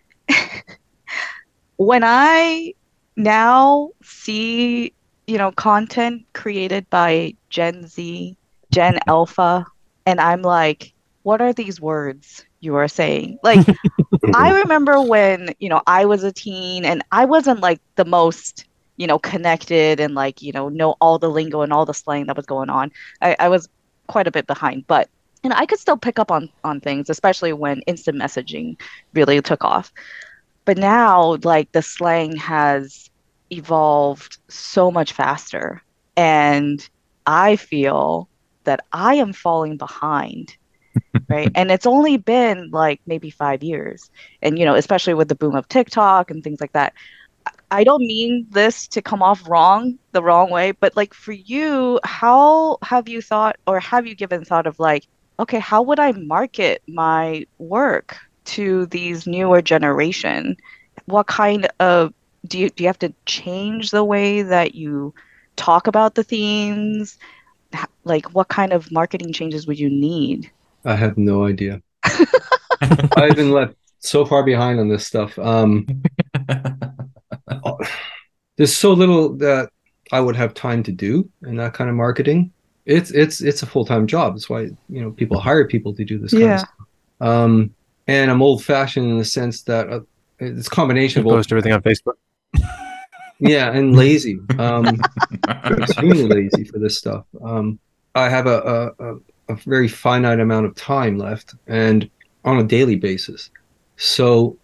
[SPEAKER 1] when I now see, you know, content created by Gen Z, Gen Alpha, and I'm like, what are these words you are saying? Like, I remember when, you know, I was a teen and I wasn't like the most, you know, connected and like, you know, know all the lingo and all the slang that was going on. I, I was quite a bit behind, but you know, I could still pick up on on things, especially when instant messaging really took off. But now, like the slang has evolved so much faster, and I feel that I am falling behind right? And it's only been like maybe five years. And, you know, especially with the boom of TikTok and things like that. I don't mean this to come off wrong, the wrong way, but like for you, how have you thought or have you given thought of like, okay, how would I market my work to these newer generation? What kind of do you do you have to change the way that you talk about the themes? H- Like what kind of marketing changes would you need?
[SPEAKER 2] I have no idea. I've been left so far behind on this stuff. Um, there's so little that I would have time to do in that kind of marketing. It's it's it's a full-time job. That's why, you know, people hire people to do this kind of
[SPEAKER 1] Yeah.
[SPEAKER 2] stuff. Um, and I'm old-fashioned in the sense that uh, it's a combination
[SPEAKER 4] You
[SPEAKER 2] of old,
[SPEAKER 4] post everything on Facebook.
[SPEAKER 2] yeah, and lazy. Um, extremely lazy for this stuff. Um, I have a, a, a, a very finite amount of time left and on a daily basis. So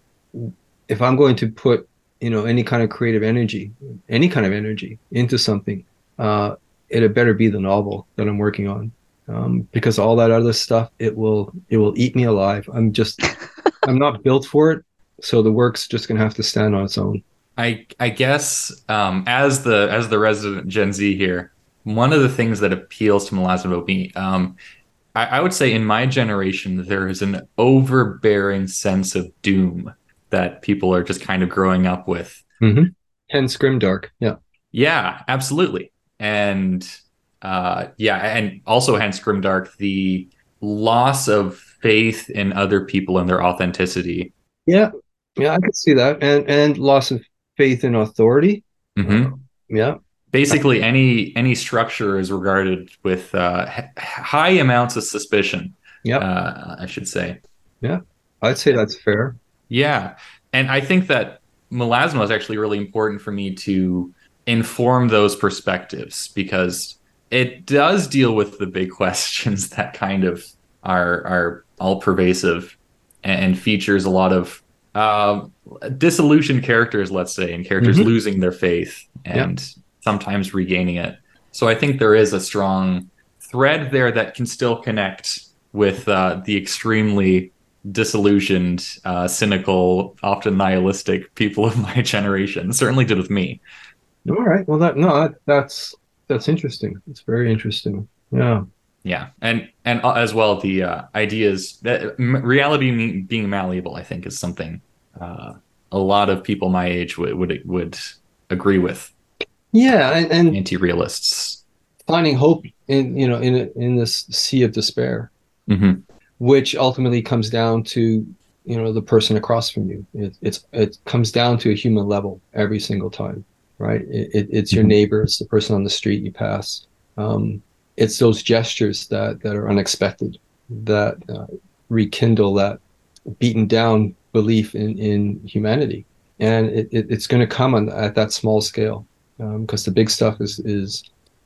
[SPEAKER 2] if I'm going to put, you know, any kind of creative energy, any kind of energy into something, uh, it had better be the novel that I'm working on. Um, because all that other stuff, it will, it will eat me alive. I'm just, I'm not built for it. So the work's just going to have to stand on its own.
[SPEAKER 3] I I guess um, as the as the resident Gen Z here, one of the things that appeals to Melasma about me, um, I, I would say in my generation there is an overbearing sense of doom that people are just kind of growing up with.
[SPEAKER 2] Mm-hmm. Hence Grimdark. Yeah.
[SPEAKER 3] Yeah, absolutely. And uh, yeah, and also hence Grimdark, the loss of faith in other people and their authenticity.
[SPEAKER 2] Yeah. Yeah, I could see that. And and loss of faith in authority. Uh,
[SPEAKER 3] Hmm.
[SPEAKER 2] yeah.
[SPEAKER 3] Basically, any any structure is regarded with uh, h- high amounts of suspicion.
[SPEAKER 2] Yeah.
[SPEAKER 3] Uh, I should say.
[SPEAKER 2] Yeah. I'd say that's fair.
[SPEAKER 3] Yeah, and I think that melasma is actually really important for me to inform those perspectives because it does deal with the big questions that kind of are are all pervasive and features a lot of uh, disillusioned characters, let's say, and characters
[SPEAKER 2] Mhm.
[SPEAKER 3] losing their faith
[SPEAKER 2] Yeah.
[SPEAKER 3] and sometimes regaining it. So I think there is a strong thread there that can still connect with uh, the extremely disillusioned, uh, cynical, often nihilistic people of my generation. Certainly did with me.
[SPEAKER 2] All right. Well, that no, that, that's that's interesting. It's very interesting. Yeah.
[SPEAKER 3] Yeah, and and uh, as well the uh, ideas that m- reality me- being malleable, I think, is something uh, a lot of people my age would would would agree with.
[SPEAKER 2] Yeah, and, and
[SPEAKER 3] Anti-realists.
[SPEAKER 2] finding hope in, you know, in in this sea of despair,
[SPEAKER 3] Hmm.
[SPEAKER 2] which ultimately comes down to, you know, the person across from you. It, it's it comes down to a human level every single time, right? It, it, it's your
[SPEAKER 3] Mhm.
[SPEAKER 2] neighbor, it's the person on the street you pass. Um, it's those gestures that that are unexpected that uh, rekindle that beaten down belief in in humanity, and it, it it's going to come on at that small scale because um, the big stuff is is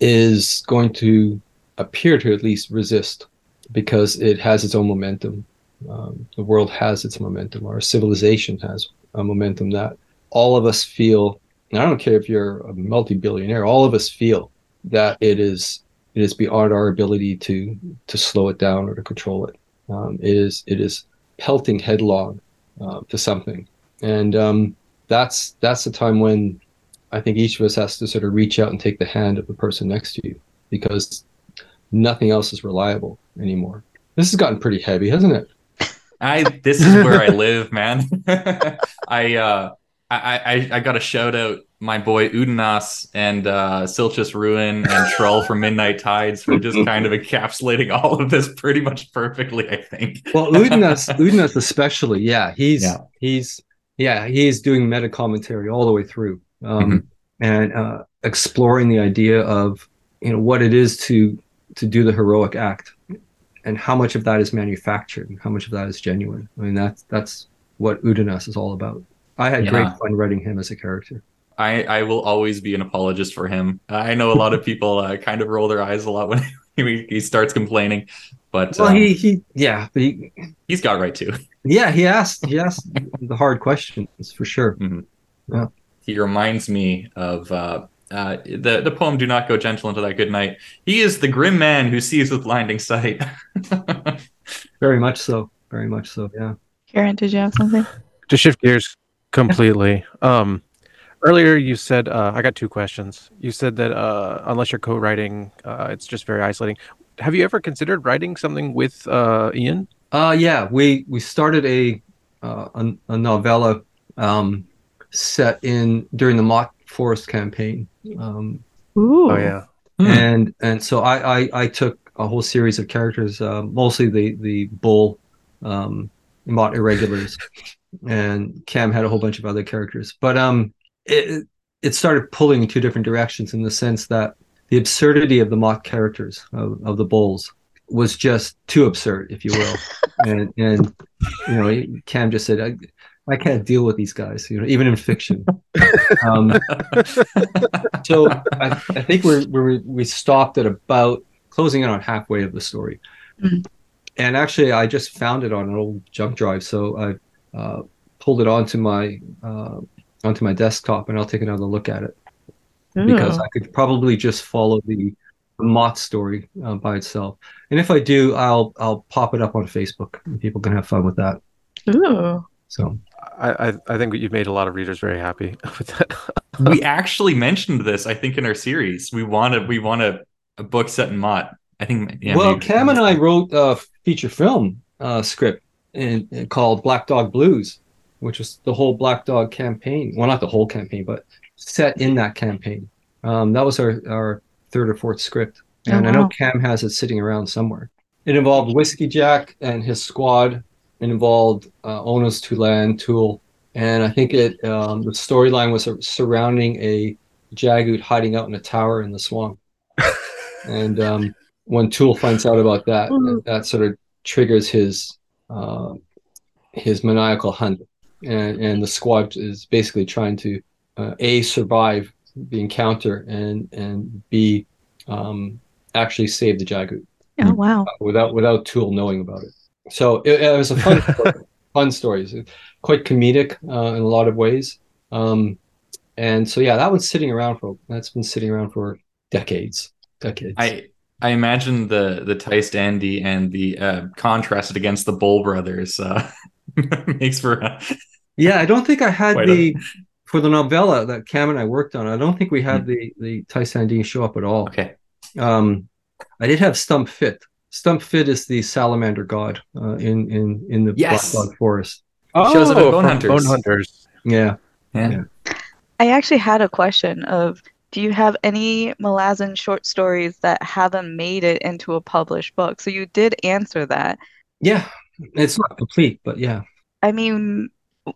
[SPEAKER 2] is going to appear to at least resist because it has its own momentum. Um, the world has its momentum. Our civilization has a momentum that all of us feel. And I don't care if you're a multi-billionaire. All of us feel that it is it is beyond our ability to to slow it down or to control it. Um, it is it is pelting headlong uh, to something, and um, that's that's the time when I think each of us has to sort of reach out and take the hand of the person next to you because nothing else is reliable anymore. This has gotten pretty heavy, hasn't it?
[SPEAKER 3] I this is where I live, man. I uh I, I I got to shout out my boy Udenas and uh Silchus Ruin and Troll from Midnight Tides for just kind of encapsulating all of this pretty much perfectly, I think.
[SPEAKER 2] Well, Udenas, Udenas especially, yeah, he's
[SPEAKER 3] Yeah.
[SPEAKER 2] he's yeah, he's doing meta commentary all the way through, um,
[SPEAKER 3] Mhm.
[SPEAKER 2] and uh, exploring the idea of, you know, what it is to to do the heroic act, and how much of that is manufactured and how much of that is genuine. I mean, that's that's what Udenas is all about. I had great
[SPEAKER 3] Yeah.
[SPEAKER 2] fun writing him as a character.
[SPEAKER 3] I, I will always be an apologist for him. I know a lot of people uh, kind of roll their eyes a lot when he, he starts complaining, but
[SPEAKER 2] Well,
[SPEAKER 3] um,
[SPEAKER 2] he he yeah, but he,
[SPEAKER 3] he's got right to.
[SPEAKER 2] yeah, he asked he asked the hard questions for sure.
[SPEAKER 3] Mhm.
[SPEAKER 2] Yeah.
[SPEAKER 3] He reminds me of uh, uh, the the poem "Do Not Go Gentle into That Good Night." He is the grim man who sees with blinding sight.
[SPEAKER 2] Very much so. Very much so. Yeah.
[SPEAKER 1] Karen, did you have something?
[SPEAKER 4] To shift gears completely. Um, earlier you said uh, I got two questions. You said that uh, unless you're co-writing, uh, it's just very isolating. Have you ever considered writing something with uh, Ian?
[SPEAKER 2] Uh, yeah. We we started a uh, a, a novella um, set in during the Mott Forest campaign. Um,
[SPEAKER 1] Ooh.
[SPEAKER 4] Oh yeah.
[SPEAKER 3] Hmm.
[SPEAKER 2] and and so I, I I took a whole series of characters, uh, mostly the the bull, um, Mott irregulars, and Cam had a whole bunch of other characters. But um, it it started pulling in two different directions in the sense that the absurdity of the Mott characters of, of the bulls was just too absurd, if you will, and and you know Cam just said I, I can't deal with these guys, you know, even in fiction. Um, so I, I think we're, we're we stopped at about closing in on halfway of the story,
[SPEAKER 1] Mhm.
[SPEAKER 2] and actually I just found it on an old junk drive, so I uh, pulled it onto my uh, onto my desktop, and I'll take another look at it because
[SPEAKER 1] Ooh.
[SPEAKER 2] I could probably just follow the, the Mott story uh, by itself, and if I do, I'll I'll pop it up on Facebook, and people can have fun with that.
[SPEAKER 1] Ooh.
[SPEAKER 2] So
[SPEAKER 4] I, I I think you've made a lot of readers very happy with that.
[SPEAKER 3] We actually mentioned this, I think, in our series. We wanted we want a, a book set in Mott. I think. Yeah,
[SPEAKER 2] well,
[SPEAKER 3] maybe-
[SPEAKER 2] Cam and I wrote a feature film uh, script in, in- called Black Dog Blues, which was the whole Black Dog campaign. Well, not the whole campaign, but set in that campaign. Um, that was our, our third or fourth script.
[SPEAKER 1] Oh,
[SPEAKER 2] And I know
[SPEAKER 1] wow.
[SPEAKER 2] Cam has it sitting around somewhere. It involved Whiskey Jack and his squad. It involved uh, Onus Tulan, Tool. And I think it um, the storyline was surrounding a Jagoot hiding out in a tower in the swamp. And um, when Tool finds out about that,
[SPEAKER 1] Ooh.
[SPEAKER 2] that sort of triggers his uh, his maniacal hunt, and and the squad is basically trying to uh, a survive the encounter and and b um, actually save the Jagoot
[SPEAKER 1] Oh, wow.
[SPEAKER 2] without without Tool knowing about it. So it, it was a fun fun story, it's quite comedic uh, in a lot of ways. Um, and so yeah, that one's sitting around for that's been sitting around for decades, decades.
[SPEAKER 3] I I imagine the the Tice Andy and the uh, contrasted against the Bull brothers uh, makes for a,
[SPEAKER 2] Yeah, I don't think I had
[SPEAKER 3] quite
[SPEAKER 2] the
[SPEAKER 3] a
[SPEAKER 2] for the novella that Cam and I worked on. I don't think we had
[SPEAKER 3] Hmm.
[SPEAKER 2] the the Tysandine show up at all.
[SPEAKER 3] okay.
[SPEAKER 2] Um, I did have Stump Fit. Stump Fit is the salamander god uh, in in in the
[SPEAKER 3] Yes.
[SPEAKER 2] Black Dog Forest.
[SPEAKER 3] Shows up in Bone
[SPEAKER 4] from
[SPEAKER 3] Hunters.
[SPEAKER 4] Bone Hunters.
[SPEAKER 2] Yeah,
[SPEAKER 3] Yeah.
[SPEAKER 2] Yeah.
[SPEAKER 1] I actually had a question of, do you have any Malazan short stories that haven't made it into a published book? So you did answer that.
[SPEAKER 2] yeah. It's not complete, but yeah.
[SPEAKER 1] I mean,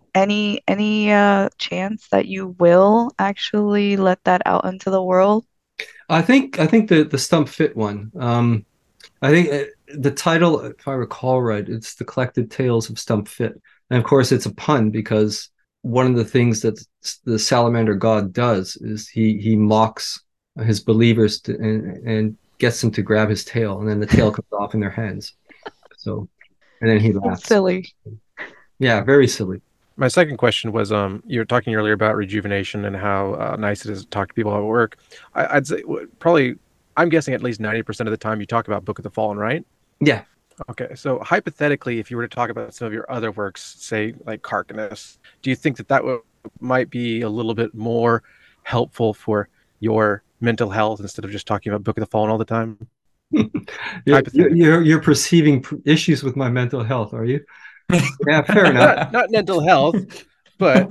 [SPEAKER 1] any any uh chance that you will actually let that out into the world?
[SPEAKER 2] I think I think the the Stump Fit one. Um, I think uh, the title, if I recall right, it's the Collected Tales of Stump Fit, and of course it's a pun because one of the things that the salamander god does is he he mocks his believers to, and and gets them to grab his tail, and then the tail comes off in their hands. So, and then he
[SPEAKER 1] So
[SPEAKER 2] laughs.
[SPEAKER 1] silly.
[SPEAKER 2] Yeah, very silly.
[SPEAKER 4] My second question was, um, you were talking earlier about rejuvenation and how uh, nice it is to talk to people at work. I, I'd say w- probably, I'm guessing at least ninety percent of the time you talk about Book of the Fallen, right?
[SPEAKER 2] Yeah.
[SPEAKER 4] Okay, so hypothetically, if you were to talk about some of your other works, say like Carcass, do you think that that w- might be a little bit more helpful for your mental health instead of just talking about Book of the Fallen all the time?
[SPEAKER 2] You're,
[SPEAKER 4] Hypothetically.
[SPEAKER 2] you're you're perceiving pr- issues with my mental health, are you? Yeah, fair enough.
[SPEAKER 4] Not, not mental health, but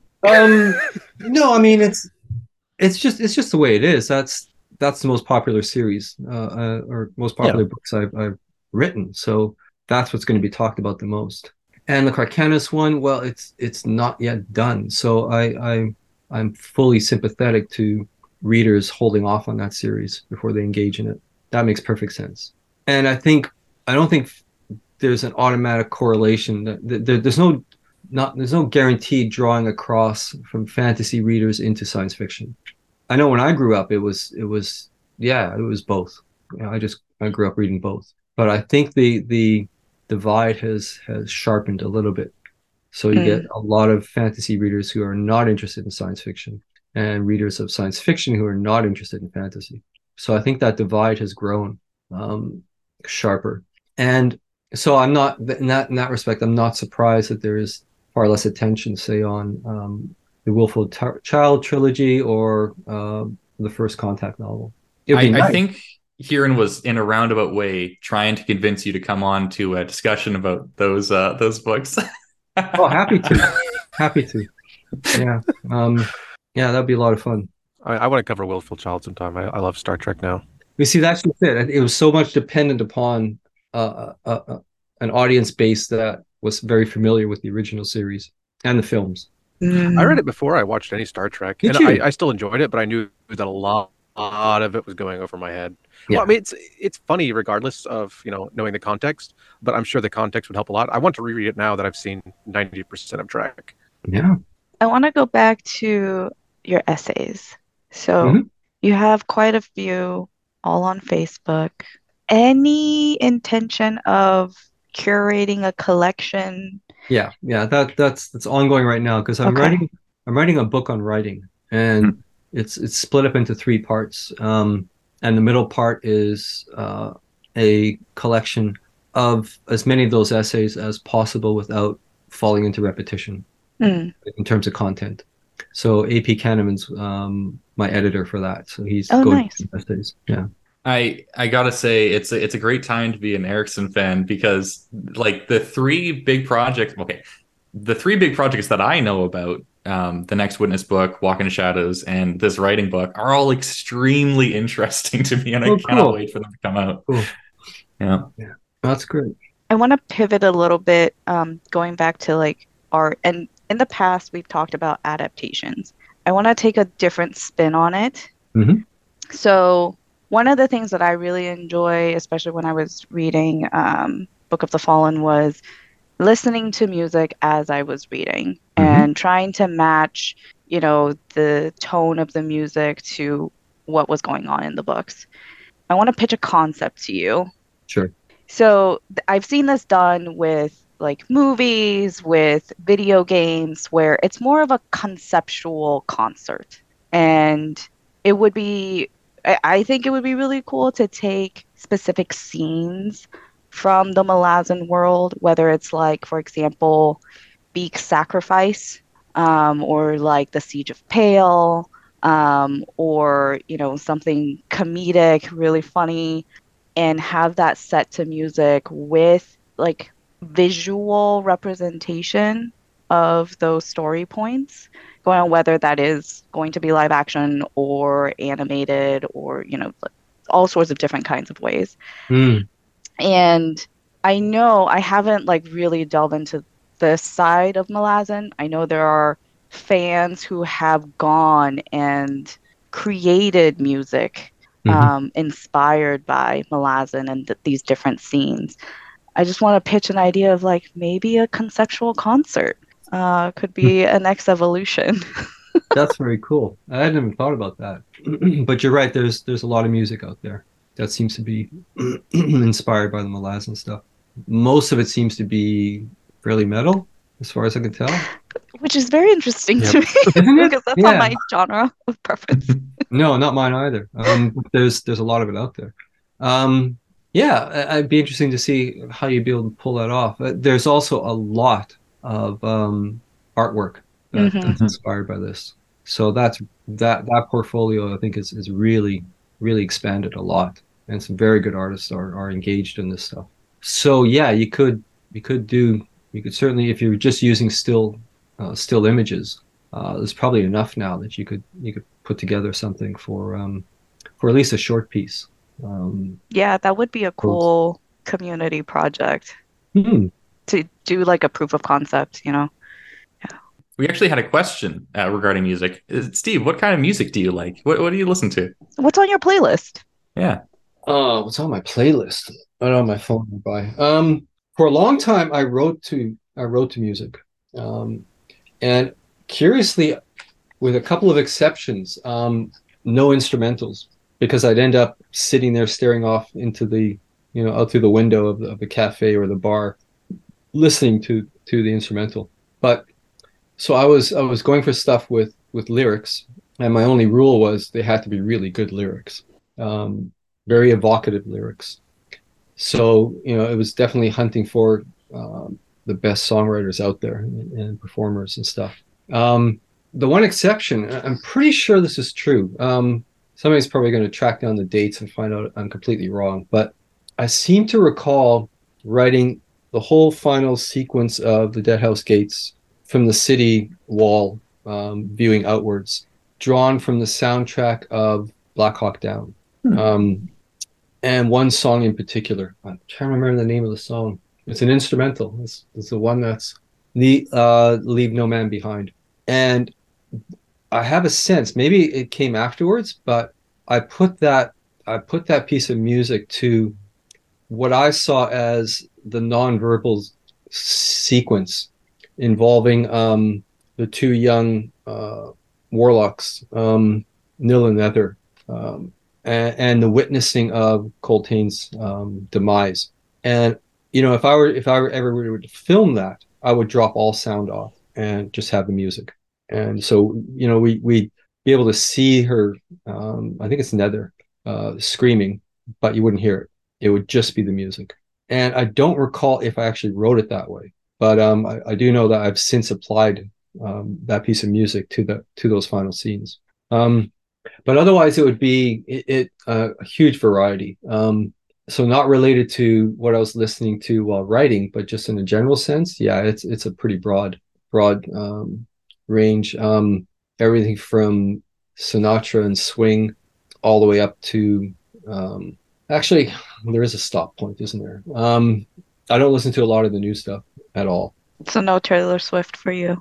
[SPEAKER 2] Um, no, I mean it's it's just it's just the way it is. That's that's the most popular series uh, uh, or most popular
[SPEAKER 4] Yeah.
[SPEAKER 2] books I've I've written. So that's what's going to be talked about the most. And the Carcanis one, well, it's it's not yet done. So I I I'm fully sympathetic to readers holding off on that series before they engage in it. That makes perfect sense. And I think I don't think there's an automatic correlation. That, that there, there's no not there's no guaranteed drawing across from fantasy readers into science fiction. I know when I grew up, it was it was yeah, it was both. You know, I just I grew up reading both, but I think the the divide has has sharpened a little bit. So you get
[SPEAKER 1] Mm.
[SPEAKER 2] a lot of fantasy readers who are not interested in science fiction, and readers of science fiction who are not interested in fantasy. So I think that divide has grown um, sharper. And so I'm not in that in that respect. I'm not surprised that there is far less attention, say, on um, the Willful T- Child trilogy or uh, the First Contact novel. It would
[SPEAKER 3] I,
[SPEAKER 2] be
[SPEAKER 3] I
[SPEAKER 2] nice.
[SPEAKER 3] think Kieran was in a roundabout way trying to convince you to come on to a discussion about those uh, those books.
[SPEAKER 2] Oh, happy to, happy to. Yeah, um, yeah, that'd be a lot of fun.
[SPEAKER 4] I, I want to cover Willful Child sometime. I, I love Star Trek now.
[SPEAKER 2] You see, that's just it. It was so much dependent upon uh, uh, uh, an audience base that was very familiar with the original series and the films.
[SPEAKER 4] I read
[SPEAKER 1] Mm,
[SPEAKER 4] it before I watched any Star Trek,
[SPEAKER 2] Me
[SPEAKER 4] and
[SPEAKER 2] too.
[SPEAKER 4] I, I still enjoyed it, but I knew that a lot, lot of it was going over my head. Well, I
[SPEAKER 2] Yeah,
[SPEAKER 4] mean, it's it's funny regardless of, you know, knowing the context, but I'm sure the context would help a lot. I want to reread it now that I've seen ninety percent of Trek.
[SPEAKER 2] yeah.
[SPEAKER 1] I want to go back to your essays. So
[SPEAKER 2] Hmm.
[SPEAKER 1] you have quite a few all on Facebook. Any intention of curating a collection?
[SPEAKER 2] Yeah, yeah. That that's that's ongoing right now because I'm
[SPEAKER 1] Okay.
[SPEAKER 2] writing I'm writing a book on writing, and it's it's split up into three parts. Um, and the middle part is uh, a collection of as many of those essays as possible without falling into repetition
[SPEAKER 1] Mm.
[SPEAKER 2] in terms of content. So A P Kahneman's um, my editor for that. So he's
[SPEAKER 1] Oh,
[SPEAKER 2] going
[SPEAKER 1] nice.
[SPEAKER 2] through essays. Yeah.
[SPEAKER 3] I I gotta say it's a, it's a great time to be an Erickson fan because like the three big projects, okay, the three big projects that I know about, um, the Next Witness book, Walk into Shadows, and this writing book are all extremely interesting to me, and I
[SPEAKER 2] Oh,
[SPEAKER 3] cannot
[SPEAKER 2] cool.
[SPEAKER 3] wait for them to come out.
[SPEAKER 2] Cool.
[SPEAKER 3] Yeah.
[SPEAKER 2] Yeah. That's great.
[SPEAKER 1] I want to pivot a little bit, um, going back to like art. And in the past, we've talked about adaptations. I want to take a different spin on it.
[SPEAKER 2] Hmm.
[SPEAKER 1] So, one of the things that I really enjoy, especially when I was reading um, Book of the Fallen, was listening to music as I was reading
[SPEAKER 2] Hmm.
[SPEAKER 1] and trying to match, you know, the tone of the music to what was going on in the books. I want to pitch a concept to you.
[SPEAKER 2] Sure.
[SPEAKER 1] So th- I've seen this done with like movies, with video games, where it's more of a conceptual concert. And it would be, I I think it would be really cool to take specific scenes from the Malazan world, whether it's like, for example, Beak's sacrifice, um, or like the Siege of Pale, um, or, you know, something comedic, really funny, and have that set to music with like visual representation of those story points, going on whether that is going to be live action or animated or, you know, all sorts of different kinds of ways.
[SPEAKER 2] Mm.
[SPEAKER 1] And I know I haven't like really delved into this side of Malazan. I know there are fans who have gone and created music
[SPEAKER 2] Hmm.
[SPEAKER 1] um, inspired by Malazan and th- these different scenes. I just want to pitch an idea of like maybe a conceptual concert uh, could be a next evolution.
[SPEAKER 2] That's very cool. I hadn't even thought about that. But you're right. There's there's a lot of music out there that seems to be inspired by the Malazan stuff. Most of it seems to be fairly metal, as far as I can tell.
[SPEAKER 1] Which is very interesting
[SPEAKER 4] Yep.
[SPEAKER 1] to me
[SPEAKER 2] Isn't it?
[SPEAKER 1] because that's not
[SPEAKER 2] Yeah.
[SPEAKER 1] my genre of preference.
[SPEAKER 2] No, not mine either. Um, but there's there's a lot of it out there. Um, yeah, I- I'd be interesting to see how you'd be able to pull that off. Uh, There's also a lot of um, artwork that,
[SPEAKER 1] Hmm.
[SPEAKER 2] that's inspired by this. So that's that that portfolio I think is is really really expanded a lot, and some very good artists are are engaged in this stuff. So yeah, you could you could do you could certainly if you're just using still uh, still images, uh, there's probably enough now that you could you could put together something for um, for at least a short piece. Um,
[SPEAKER 1] Yeah, that would be a
[SPEAKER 2] so-
[SPEAKER 1] cool community project
[SPEAKER 2] Hmm.
[SPEAKER 1] to do like a proof of concept, you know?
[SPEAKER 3] We actually had a question uh, regarding music. Uh, Steve, what kind of music do you like? What what do you listen to?
[SPEAKER 1] What's on your playlist?
[SPEAKER 3] Yeah.
[SPEAKER 2] Uh, what's on my playlist? I don't have my phone nearby. Um, for a long time, I wrote to I wrote to music, um, and curiously, with a couple of exceptions, um, no instrumentals, because I'd end up sitting there staring off into the, you know, out through the window of the, of the cafe or the bar, listening to to the instrumental. But so I was I was going for stuff with with lyrics, and my only rule was they had to be really good lyrics, um, very evocative lyrics. So, you know, it was definitely hunting for um, the best songwriters out there and, and performers and stuff. Um, the one exception, I'm pretty sure this is true. Um, somebody's probably going to track down the dates and find out I'm completely wrong, but I seem to recall writing the whole final sequence of the Deadhouse Gates from the city wall, um, viewing outwards, drawn from the soundtrack of Black Hawk Down.
[SPEAKER 3] Hmm.
[SPEAKER 2] Um, and one song in particular. I'm trying to remember the name of the song. It's an instrumental. It's, it's the one that's the uh, Leave No Man Behind. And I have a sense, maybe it came afterwards, but I put that I put that piece of music to what I saw as the nonverbal sequence involving um, the two young uh, warlocks, um, Nil and Nether, um, and, and the witnessing of Coltane's um, demise. And you know, if I were if I were ever were to film that, I would drop all sound off and just have the music. And so, you know, we we'd be able to see her. Um, I think it's Nether uh, screaming, but you wouldn't hear it. It would just be the music. And I don't recall if I actually wrote it that way, but um, I, I do know that I've since applied um, that piece of music to the to those final scenes. Um, but otherwise, it would be it, it uh, a huge variety. Um, so not related to what I was listening to while writing, but just in a general sense, yeah, it's it's a pretty broad broad um, range. Um, everything from Sinatra and swing all the way up to um, actually there is a stop point, isn't there? Um, I don't listen to a lot of the new stuff at all.
[SPEAKER 1] So no Taylor Swift for you.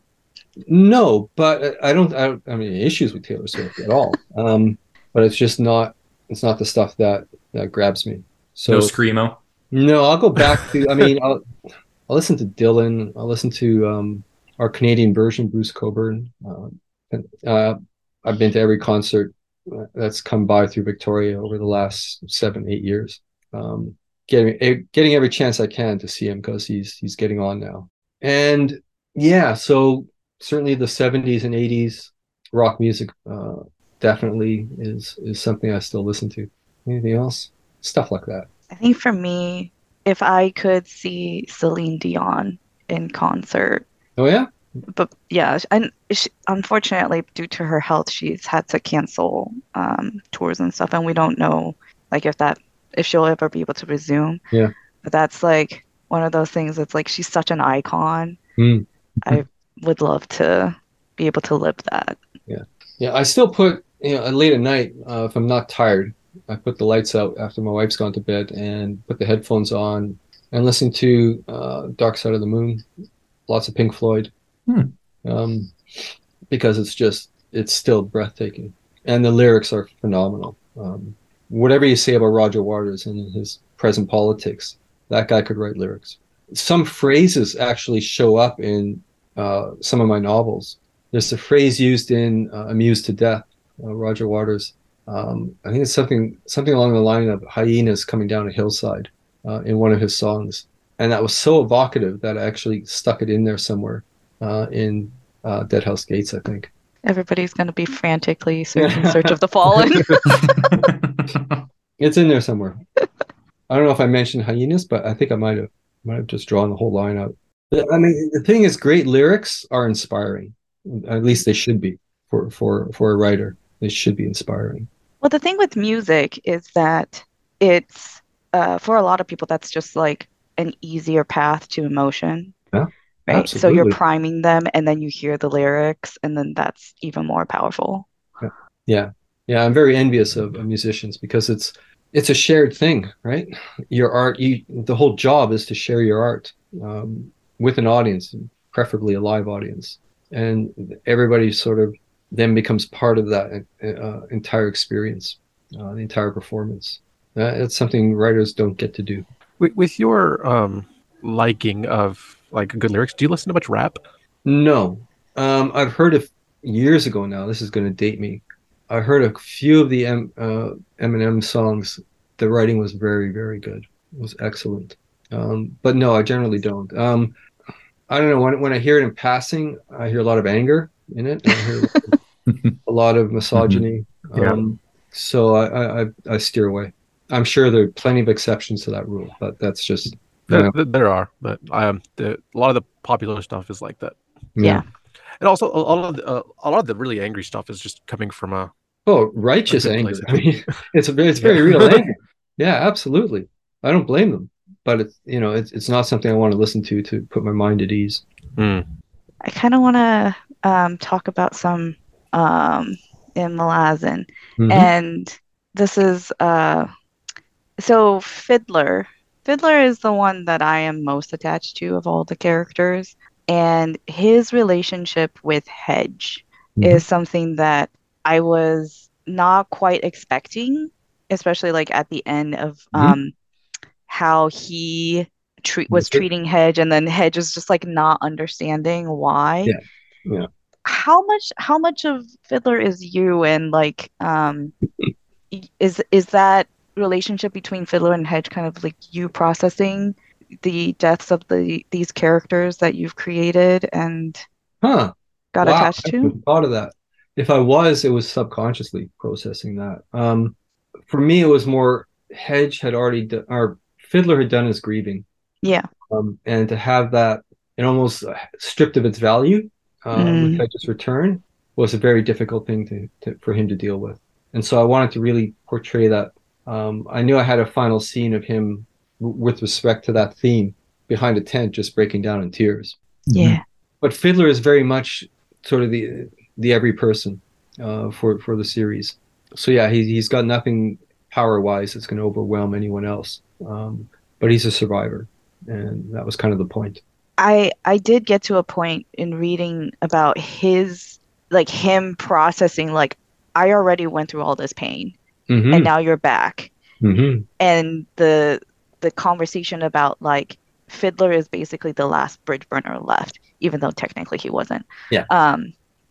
[SPEAKER 2] No, but I don't. I don't have any issues with Taylor Swift at all. Um, but it's just not. It's not the stuff that that grabs me. So
[SPEAKER 3] No screamo.
[SPEAKER 2] no, I'll go back to. I mean, I'll I'll listen to Dylan. I'll listen to um, our Canadian version, Bruce Cockburn. Uh, and, uh, I've been to every concert that's come by through Victoria over the last seven, eight years. Um, getting getting every chance I can to see him because he's he's getting on now. And yeah, so certainly the seventies and eighties rock music uh, definitely is is something I still listen to. Anything else? Stuff like that.
[SPEAKER 1] I think for me, if I could see Celine Dion in concert,
[SPEAKER 2] Oh yeah.
[SPEAKER 1] but yeah, and she, unfortunately, due to her health, she's had to cancel um, tours and stuff, and we don't know like if that if she'll ever be able to resume.
[SPEAKER 2] Yeah.
[SPEAKER 1] But that's like one of those things that's like she's such an icon.
[SPEAKER 2] Mm.
[SPEAKER 1] I would love to be able to live that.
[SPEAKER 2] Yeah. Yeah. I still put, you know, late at night, uh, if I'm not tired, I put the lights out after my wife's gone to bed and put the headphones on and listen to uh, Dark Side of the Moon, lots of Pink Floyd,
[SPEAKER 3] Hmm.
[SPEAKER 2] um, because it's just, it's still breathtaking. And the lyrics are phenomenal. Um, whatever you say about Roger Waters and his present politics, that guy could write lyrics. Some phrases actually show up in uh, some of my novels. There's a phrase used in uh, Amused to Death, uh, Roger Waters. Um, I think it's something something along the line of hyenas coming down a hillside uh, in one of his songs. And that was so evocative that I actually stuck it in there somewhere uh, in uh, Deadhouse Gates, I think.
[SPEAKER 1] Everybody's going to be frantically searching Search of the Fallen.
[SPEAKER 2] It's in there somewhere. I don't know if I mentioned hyenas, but I think I might have might have just drawn the whole line out. I mean, the thing is, great lyrics are inspiring. At least they should be for for for a writer. They should be inspiring.
[SPEAKER 1] Well, the thing with music is that it's uh, for a lot of people that's just like an easier path to emotion,
[SPEAKER 2] Yeah,
[SPEAKER 1] right? So you're
[SPEAKER 2] absolutely.
[SPEAKER 1] priming them, and then you hear the lyrics, and then that's even more powerful.
[SPEAKER 2] Yeah, yeah. I'm very envious of, of musicians because it's it's a shared thing, right? Your art, you the whole job is to share your art um, with an audience, preferably a live audience, and everybody sort of then becomes part of that uh, entire experience, uh, the entire performance. Uh, it's something writers don't get to do.
[SPEAKER 4] With, with your um, liking of like good lyrics, do you listen to much rap?
[SPEAKER 2] No, um, I've heard of years ago now. This is going to date me. I heard a few of the M, uh, Eminem songs. The writing was very, very good. It was excellent. Um, but no, I generally don't. Um, I don't know. When when I hear it in passing, I hear a lot of anger in it. I hear a lot of misogyny.
[SPEAKER 4] Yeah.
[SPEAKER 2] Um, so I, I I steer away. I'm sure there are plenty of exceptions to that rule, but that's just
[SPEAKER 4] There,
[SPEAKER 2] uh,
[SPEAKER 4] there there are, but um, the, a lot of the popular stuff is like that,
[SPEAKER 2] yeah.
[SPEAKER 1] Yeah.
[SPEAKER 4] and also a lot of the, uh, a lot of the really angry stuff is just coming from a,
[SPEAKER 2] Oh,
[SPEAKER 4] a
[SPEAKER 2] righteous
[SPEAKER 4] good
[SPEAKER 2] anger.
[SPEAKER 4] place. I
[SPEAKER 2] I
[SPEAKER 4] think.
[SPEAKER 2] mean, it's a, it's
[SPEAKER 4] Yeah.
[SPEAKER 2] very real anger. Yeah, absolutely. I don't blame them, but it's you know it's it's not something I want to listen to to put my mind at ease.
[SPEAKER 4] Mm.
[SPEAKER 1] I kind of want to um, talk about some um, in Malazan.
[SPEAKER 2] Hmm.
[SPEAKER 1] And this is uh, so Fiddler. Fiddler is the one that I am most attached to of all the characters. And his relationship with Hedge
[SPEAKER 2] Hmm.
[SPEAKER 1] is something that I was not quite expecting, especially like at the end of
[SPEAKER 2] Hmm.
[SPEAKER 1] um, how he treat was
[SPEAKER 2] That's it.
[SPEAKER 1] treating Hedge, and then Hedge is just like not understanding why.
[SPEAKER 2] Yeah, yeah.
[SPEAKER 1] How much how much of Fiddler is you, and like um y- is is that relationship between Fiddler and Hedge kind of like you processing the deaths of the these characters that you've created and
[SPEAKER 2] Huh.
[SPEAKER 1] got
[SPEAKER 2] Wow.
[SPEAKER 1] attached
[SPEAKER 2] I
[SPEAKER 1] to?
[SPEAKER 2] haven't thought of that. If I was, it was subconsciously processing that. Um, for me, it was more Hedge had already done, or Fiddler had done his grieving.
[SPEAKER 1] Yeah.
[SPEAKER 2] Um, and to have that and almost stripped of its value uh, with
[SPEAKER 1] Mm,
[SPEAKER 2] Hedge's return was a very difficult thing to, to for him to deal with. And so I wanted to really portray that. Um, I knew I had a final scene of him w- with respect to that theme behind a tent, just breaking down in tears.
[SPEAKER 1] yeah.
[SPEAKER 2] But Fiddler is very much sort of the the every person uh, for for the series. So yeah, he he's got nothing power wise that's going to overwhelm anyone else. Um, but he's a survivor, and that was kind of the point.
[SPEAKER 1] I I did get to a point in reading about his like him processing like I already went through all this pain and
[SPEAKER 2] Hmm.
[SPEAKER 1] now you're back.
[SPEAKER 2] Hmm.
[SPEAKER 1] And the the conversation about like Fiddler is basically the last bridge burner left, even though technically he wasn't.
[SPEAKER 2] Yeah.
[SPEAKER 1] Um,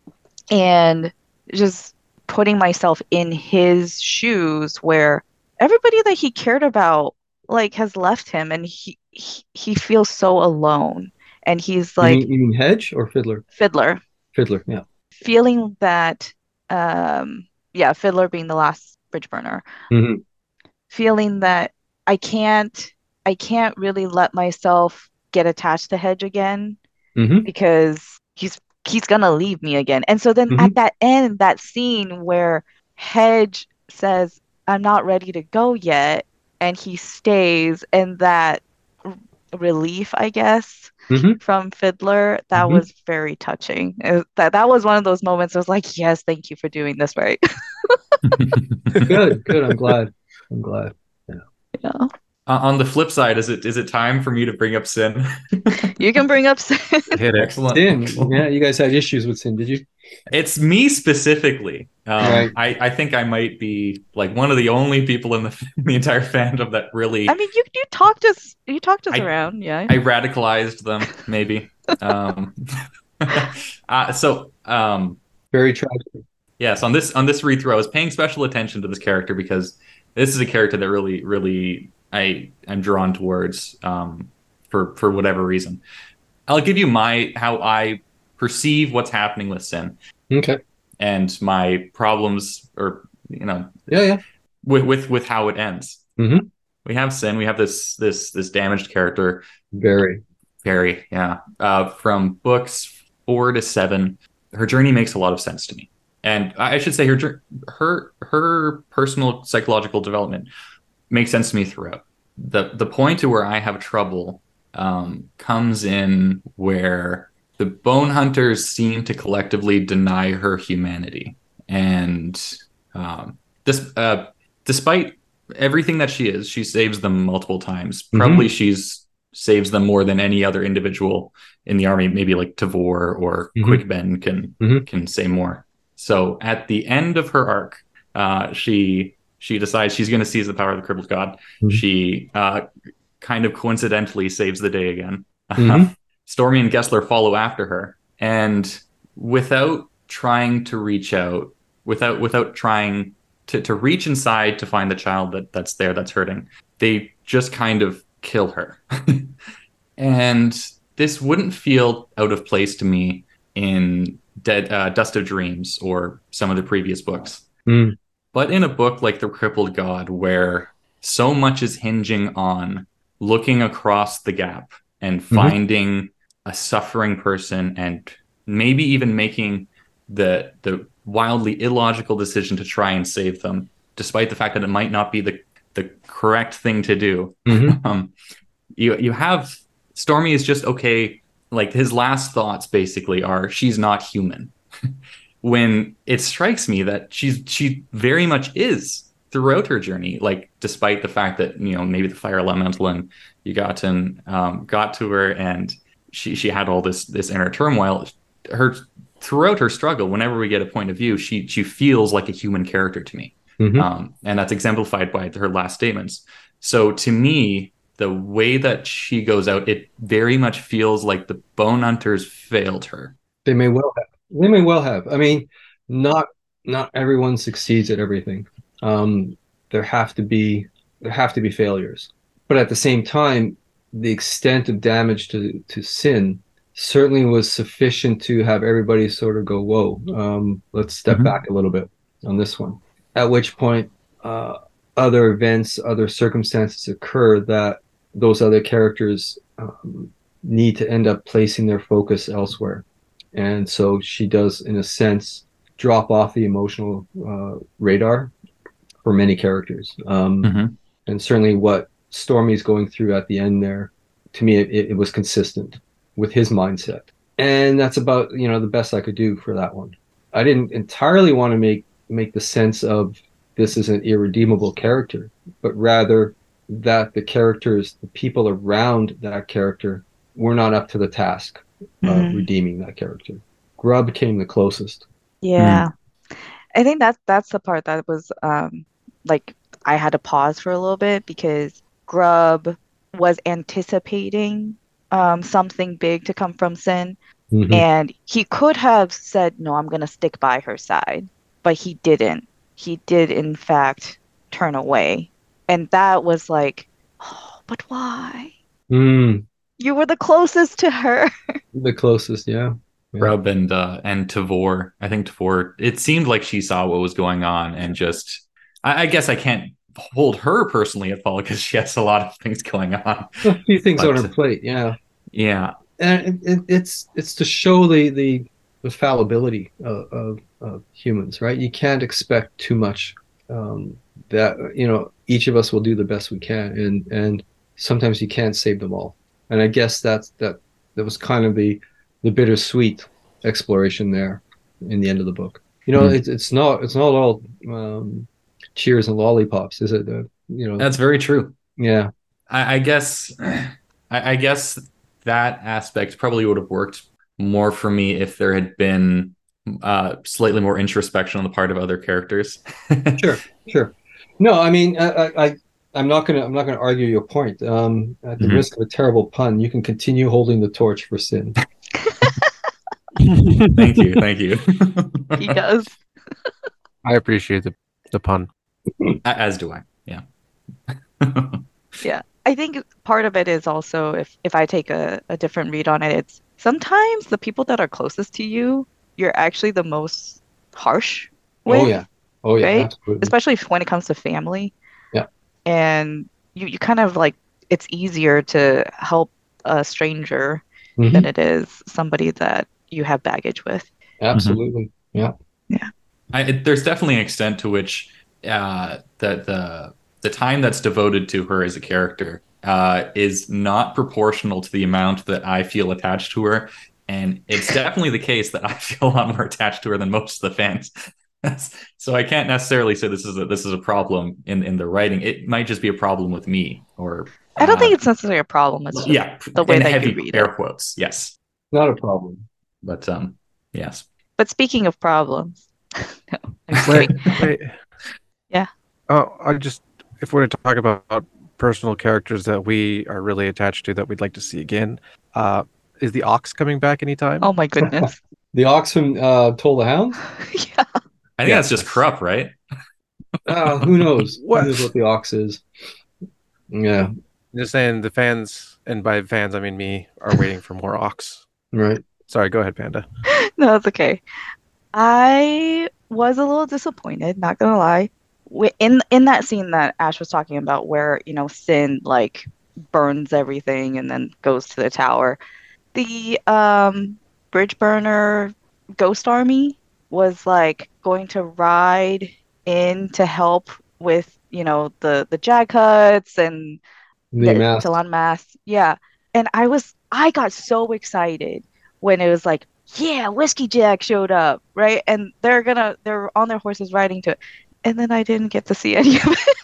[SPEAKER 1] and just putting myself in his shoes where everybody that he cared about like has left him and he he, he feels so alone. And he's
[SPEAKER 2] You
[SPEAKER 1] like
[SPEAKER 2] mean you mean Hedge or Fiddler?
[SPEAKER 1] Fiddler,
[SPEAKER 2] Fiddler. Yeah.
[SPEAKER 1] feeling that um yeah, Fiddler being the last bridge burner,
[SPEAKER 2] Hmm.
[SPEAKER 1] feeling that I can't I can't really let myself get attached to Hedge again
[SPEAKER 2] Hmm.
[SPEAKER 1] because he's he's gonna leave me again. And so then at
[SPEAKER 2] Hmm.
[SPEAKER 1] that end, that scene where Hedge says, I'm not ready to go yet, and he stays, and that r- relief, I guess,
[SPEAKER 2] Hmm.
[SPEAKER 1] from Fiddler, that
[SPEAKER 2] Hmm.
[SPEAKER 1] was very touching. It- that that was one of those moments I was like, yes, thank you for doing this right.
[SPEAKER 2] Good. Good. I'm glad. I'm glad. Yeah.
[SPEAKER 1] Yeah.
[SPEAKER 3] Uh, on the flip side, is it is it time for me to bring up Sin?
[SPEAKER 1] You can bring up
[SPEAKER 4] Hit it.
[SPEAKER 3] Excellent.
[SPEAKER 2] Sin. Yeah. You guys had issues with Sin, did you?
[SPEAKER 3] It's me specifically. Um,
[SPEAKER 2] Right.
[SPEAKER 3] I, I think I might be like one of the only people in the the entire fandom that
[SPEAKER 1] I
[SPEAKER 3] really
[SPEAKER 1] mean, you you talked us you talked us
[SPEAKER 3] I
[SPEAKER 1] around, yeah.
[SPEAKER 3] I radicalized them maybe. Um, uh, so um,
[SPEAKER 2] Very tragic.
[SPEAKER 3] yes, on this on this read through, I was paying special attention to this character because this is a character that really really I am drawn towards um, for for whatever reason. I'll give you my how I perceive what's happening with Sin
[SPEAKER 2] Okay.
[SPEAKER 3] and my problems or you know
[SPEAKER 2] Yeah. Yeah.
[SPEAKER 3] with with with how it ends.
[SPEAKER 2] Hmm.
[SPEAKER 3] We have Sin, we have this this this damaged character,
[SPEAKER 2] Very.
[SPEAKER 3] Perry, yeah. Uh, from books four to seven, her journey makes a lot of sense to me, and I should say her jour- her her personal psychological development makes sense to me throughout. the The point to where I have trouble um, comes in where the Bone Hunters seem to collectively deny her humanity, and um, this uh, despite everything that she is, she saves them multiple times. Probably
[SPEAKER 2] Hmm.
[SPEAKER 3] she's saves them more than any other individual in the army. Maybe like Tavor or
[SPEAKER 2] Hmm.
[SPEAKER 3] Quick Ben can
[SPEAKER 2] Hmm.
[SPEAKER 3] can say more. So at the end of her arc, uh, she she decides she's going to seize the power of the crippled god.
[SPEAKER 2] Hmm.
[SPEAKER 3] She uh, kind of coincidentally saves the day again.
[SPEAKER 2] Hmm.
[SPEAKER 3] Stormy and Gessler follow after her, and without trying to reach out, without without trying to, to reach inside to find the child that, that's there that's hurting, they just kind of kill her. And this wouldn't feel out of place to me in Dead uh, Dust of Dreams or some of the previous books.
[SPEAKER 2] Mm.
[SPEAKER 3] But in a book like The Crippled God, where so much is hinging on looking across the gap and
[SPEAKER 2] Mhm.
[SPEAKER 3] finding a suffering person and maybe even making the the wildly illogical decision to try and save them, despite the fact that it might not be the the correct thing to do.
[SPEAKER 2] Mhm.
[SPEAKER 3] Um, you you have Stormy is just okay. Like his last thoughts basically are she's not human. When it strikes me that she's she very much is throughout her journey, like despite the fact that you know maybe the fire elemental and Yugotin um, got to her and she she had all this this inner turmoil. Her throughout her struggle, whenever we get a point of view, she she feels like a human character to me,
[SPEAKER 2] Mhm.
[SPEAKER 3] um, and that's exemplified by her last statements. So to me, the way that she goes out, it very much feels like the Bone Hunters failed her.
[SPEAKER 2] They may well have. They may well have. I mean, not not everyone succeeds at everything. Um, there have to be there have to be failures, but at the same time, the extent of damage to to Sin certainly was sufficient to have everybody sort of go, "Whoa, um, let's step
[SPEAKER 3] Mhm.
[SPEAKER 2] back a little bit on this one." At which point, uh, other events, other circumstances occur that those other characters um, need to end up placing their focus elsewhere. And so she does, in a sense, drop off the emotional uh, radar for many characters. Um,
[SPEAKER 3] Mhm.
[SPEAKER 2] and certainly what Stormy's going through at the end there, to me, it, it was consistent with his mindset. And that's about, you know, the best I could do for that one. I didn't entirely want to make make the sense of this is an irredeemable character, but rather that the characters, the people around that character, were not up to the task of
[SPEAKER 1] Mhm.
[SPEAKER 2] redeeming that character. Grub came the closest.
[SPEAKER 1] Yeah. I think that's that's the part that was um like I had to pause for a little bit because Grub was anticipating um something big to come from Sin,
[SPEAKER 2] Mhm.
[SPEAKER 1] and he could have said, "No, I'm gonna stick by her side," but he didn't. He did, in fact, turn away. And that was like, oh, but why?
[SPEAKER 2] Mm,
[SPEAKER 1] You were the closest to her.
[SPEAKER 2] the closest, yeah. Yeah.
[SPEAKER 3] Grub and uh, and Tavor. I think Tavor. It seemed like she saw what was going on and just. I, I guess I can't hold her personally at fault because she has a lot of things going on.
[SPEAKER 2] A few things on
[SPEAKER 3] But
[SPEAKER 2] her plate, yeah.
[SPEAKER 3] yeah,
[SPEAKER 2] And it, it, it's it's to show the the, the fallibility of, of, of humans, right? You can't expect too much. Um, that you know, each of us will do the best we can, and and sometimes you can't save them all. And I guess that's that that was kind of the the bittersweet exploration there in the end of the book. You know,
[SPEAKER 3] Hmm.
[SPEAKER 2] it's it's not it's not all um, cheers and lollipops, is it? Uh, you know,
[SPEAKER 3] that's very true.
[SPEAKER 2] yeah.
[SPEAKER 3] I, I guess. I, I guess that aspect probably would have worked more for me if there had been uh, slightly more introspection on the part of other characters.
[SPEAKER 2] Sure, sure. No, I mean, I, I, I'm not gonna, I'm not gonna argue your point. Um, at the
[SPEAKER 3] Mhm.
[SPEAKER 2] risk of a terrible pun, you can continue holding the torch for Sin.
[SPEAKER 3] Thank you, thank you.
[SPEAKER 1] He does.
[SPEAKER 4] I appreciate the the pun.
[SPEAKER 3] As do I. Yeah.
[SPEAKER 1] Yeah. I think part of it is also if if I take a, a different read on it, it's sometimes the people that are closest to you, you're actually the most harsh
[SPEAKER 2] Oh
[SPEAKER 1] with,
[SPEAKER 2] yeah, oh yeah,
[SPEAKER 1] right?
[SPEAKER 2] absolutely.
[SPEAKER 1] Especially if- when it comes to family.
[SPEAKER 2] Yeah.
[SPEAKER 1] And you, you kind of like it's easier to help a stranger than
[SPEAKER 2] Hmm.
[SPEAKER 1] it is somebody that you have baggage with.
[SPEAKER 2] Absolutely. Yeah.
[SPEAKER 1] Yeah.
[SPEAKER 3] I, it, there's definitely an extent to which uh, the the the time that's devoted to her as a character uh, is not proportional to the amount that I feel attached to her, and it's definitely the case that I feel a lot more attached to her than most of the fans. So I can't necessarily say this is a this is a problem in in the writing. It might just be a problem with me, or
[SPEAKER 1] I don't
[SPEAKER 3] uh,
[SPEAKER 1] think it's necessarily a problem. It's just
[SPEAKER 3] yeah,
[SPEAKER 1] the way
[SPEAKER 3] in
[SPEAKER 1] that you
[SPEAKER 3] heavy
[SPEAKER 1] read
[SPEAKER 3] air
[SPEAKER 1] it.
[SPEAKER 3] quotes. Yes,
[SPEAKER 2] Not a problem.
[SPEAKER 3] but um, yes.
[SPEAKER 1] But speaking of problems, no, I'm just
[SPEAKER 4] Wait,
[SPEAKER 1] kidding.
[SPEAKER 4] wait.
[SPEAKER 1] Yeah.
[SPEAKER 4] Oh, I just if we're to talk about personal characters that we are really attached to that we'd like to see again, uh, is the Ox coming back anytime?
[SPEAKER 1] Oh my goodness.
[SPEAKER 2] The ox from uh, Toll the Hound.
[SPEAKER 1] Yeah.
[SPEAKER 3] I think
[SPEAKER 2] Yeah.
[SPEAKER 3] that's just Krupp, right?
[SPEAKER 2] Uh, who knows? Who
[SPEAKER 4] What?
[SPEAKER 2] knows what the ox is? Yeah.
[SPEAKER 4] Just saying the fans, and by fans I mean me, are waiting for more Ox.
[SPEAKER 2] Right.
[SPEAKER 4] Sorry, go ahead, Panda.
[SPEAKER 1] No, it's okay. I was a little disappointed, not gonna lie, wi- in in that scene that Ash was talking about, where you know Sin like burns everything and then goes to the tower, the um bridge burner ghost army was like going to ride in to help with you know the the Jaghuts and
[SPEAKER 2] The
[SPEAKER 1] the
[SPEAKER 2] mask.
[SPEAKER 1] Talon Mass. Yeah. And I was I got so excited when it was like, yeah, Whiskey Jack showed up, right? And they're gonna they're on their horses riding to it. And then I didn't get to see any of it.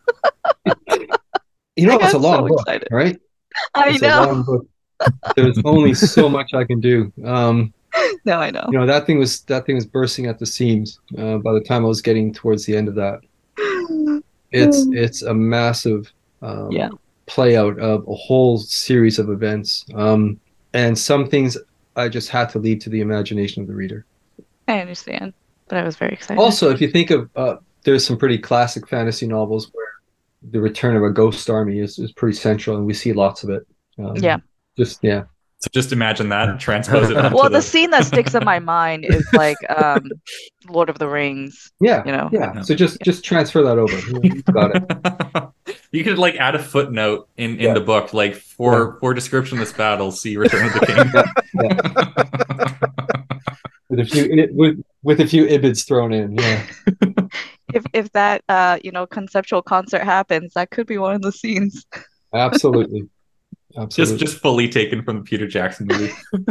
[SPEAKER 2] You
[SPEAKER 1] I
[SPEAKER 2] know, it's a
[SPEAKER 1] got so
[SPEAKER 2] long book,
[SPEAKER 1] excited.
[SPEAKER 2] right?
[SPEAKER 1] I
[SPEAKER 2] It's a
[SPEAKER 1] know.
[SPEAKER 2] long book. There's only so much I can do. Um,
[SPEAKER 1] No, I know.
[SPEAKER 2] you know, that thing was that thing was bursting at the seams uh, by the time I was getting towards the end of that. It's it's a massive
[SPEAKER 1] Yeah,
[SPEAKER 2] um, play out of a whole series of events, um, and some things I just had to leave to the imagination of the reader.
[SPEAKER 1] I understand. But I was very excited.
[SPEAKER 2] Also, if you think of, uh, there's some pretty classic fantasy novels where the return of a ghost army is, is pretty central, and we see lots of it.
[SPEAKER 1] Yeah.
[SPEAKER 2] Um, just yeah,
[SPEAKER 3] So just imagine that and transpose it onto
[SPEAKER 1] Well, the
[SPEAKER 3] the.
[SPEAKER 1] scene that sticks in my mind is like um Lord of the Rings,
[SPEAKER 2] yeah,
[SPEAKER 1] you know.
[SPEAKER 2] yeah.
[SPEAKER 3] No.
[SPEAKER 2] So just just transfer that over. You got it.
[SPEAKER 3] You could like add a footnote in in
[SPEAKER 2] Yeah.
[SPEAKER 3] the book, like for for description of this battle, see Return of the King.
[SPEAKER 2] Yeah, yeah. With a few with with a few ibids thrown in. Yeah,
[SPEAKER 1] If if that uh you know conceptual concert happens, that could be one of the scenes.
[SPEAKER 2] absolutely,
[SPEAKER 3] just
[SPEAKER 2] absolutely.
[SPEAKER 3] just fully taken from the Peter Jackson movie.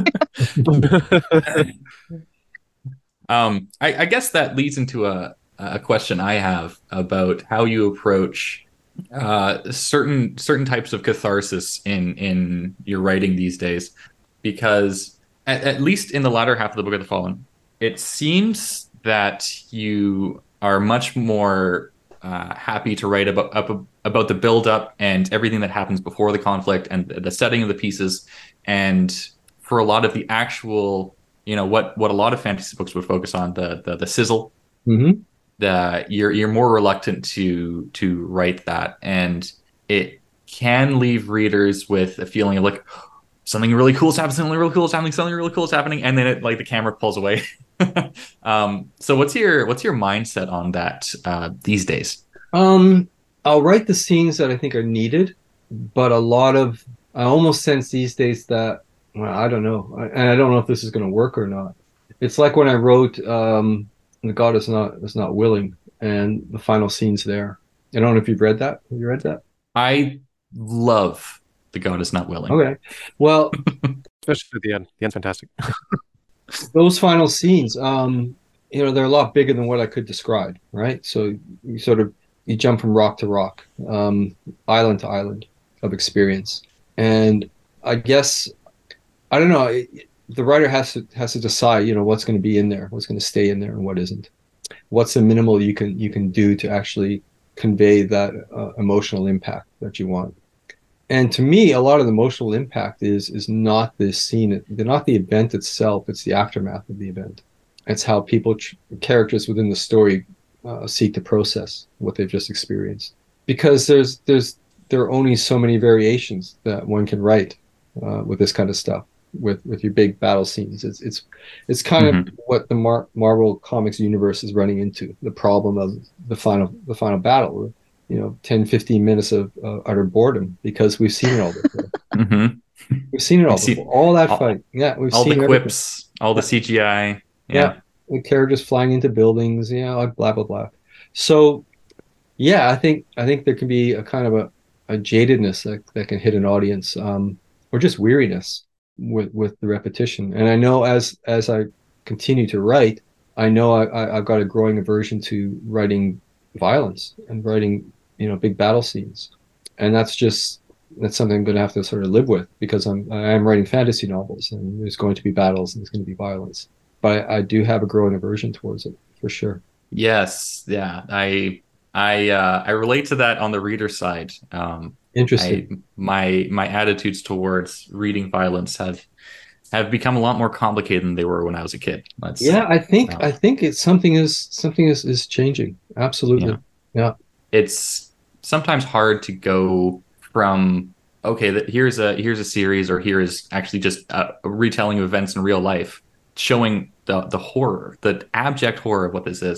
[SPEAKER 3] um, I, I guess that leads into a a question I have about how you approach uh, certain certain types of catharsis in in your writing these days, because at, at least in the latter half of the Book of the Fallen, it seems that you are much more uh, happy to write about up, about the build up and everything that happens before the conflict and the setting of the pieces, and for a lot of the actual, you know, what what a lot of fantasy books would focus on, the the, the sizzle.
[SPEAKER 2] Mm-hmm.
[SPEAKER 3] The you're you're more reluctant to to write that, and it can leave readers with a feeling of like something really cool is happening, something really cool is happening, something really cool is happening, and then it like the camera pulls away. um, so what's your what's your mindset on that uh, these days?
[SPEAKER 2] Um, I'll write the scenes that I think are needed, but a lot of I almost sense these days that well, I don't know, I, and I don't know if this is going to work or not. It's like when I wrote um, "The God is not is not willing," and the final scenes there. I don't know if you've read that. Have you read that?
[SPEAKER 3] I love The God is Not Willing.
[SPEAKER 2] Okay, well,
[SPEAKER 4] Especially at the end. The end's fantastic.
[SPEAKER 2] those final scenes, um, you know, they're a lot bigger than what I could describe, right? So you sort of you jump from rock to rock, um, island to island of experience, and I guess I don't know. It, the writer has to has to decide, you know, what's going to be in there, what's going to stay in there, and what isn't. What's the minimal you can you can do to actually convey that uh, emotional impact that you want. And to me, a lot of the emotional impact is is not this scene, not the event itself. It's the aftermath of the event. It's how people, characters within the story, uh, seek to process what they've just experienced. Because there's there's there are only so many variations that one can write uh, with this kind of stuff. With with your big battle scenes, it's it's it's kind
[SPEAKER 3] Mhm.
[SPEAKER 2] of what the Mar- Marvel Comics universe is running into, the problem of the final the final battle. You know, ten, fifteen minutes of uh, utter boredom because we've seen it all before.
[SPEAKER 3] Mhm.
[SPEAKER 2] We've seen it all
[SPEAKER 3] We've seen
[SPEAKER 2] before. All that
[SPEAKER 3] all-
[SPEAKER 2] fight. Yeah, we've
[SPEAKER 3] all
[SPEAKER 2] seen
[SPEAKER 3] the
[SPEAKER 2] everything.
[SPEAKER 3] quips, all the C G I.
[SPEAKER 2] Yeah.
[SPEAKER 3] Yeah.
[SPEAKER 2] The characters flying into buildings, you know, like blah blah blah. So yeah, I think I think there can be a kind of a, a jadedness that, that can hit an audience, um, or just weariness with with the repetition. And I know as as I continue to write, I know I, I, I've got a growing aversion to writing violence and writing, you know, big battle scenes. And that's just that's something I'm going to have to sort of live with because I'm I'm writing fantasy novels and there's going to be battles and there's going to be violence. But I, I do have a growing aversion towards it for sure.
[SPEAKER 3] Yes. Yeah. I I uh, I relate to that on the reader side. Um,
[SPEAKER 2] Interesting.
[SPEAKER 3] I my my attitudes towards reading violence have have become a lot more complicated than they were when I was a kid. Let's
[SPEAKER 2] Yeah, I think
[SPEAKER 3] um,
[SPEAKER 2] I think it's something is something is, is changing. Absolutely.
[SPEAKER 3] Yeah.
[SPEAKER 2] Yeah.
[SPEAKER 3] it's sometimes hard to go from okay, that here's a here's a series, or here is actually just a, a retelling of events in real life, showing the the horror, the abject horror of what this is,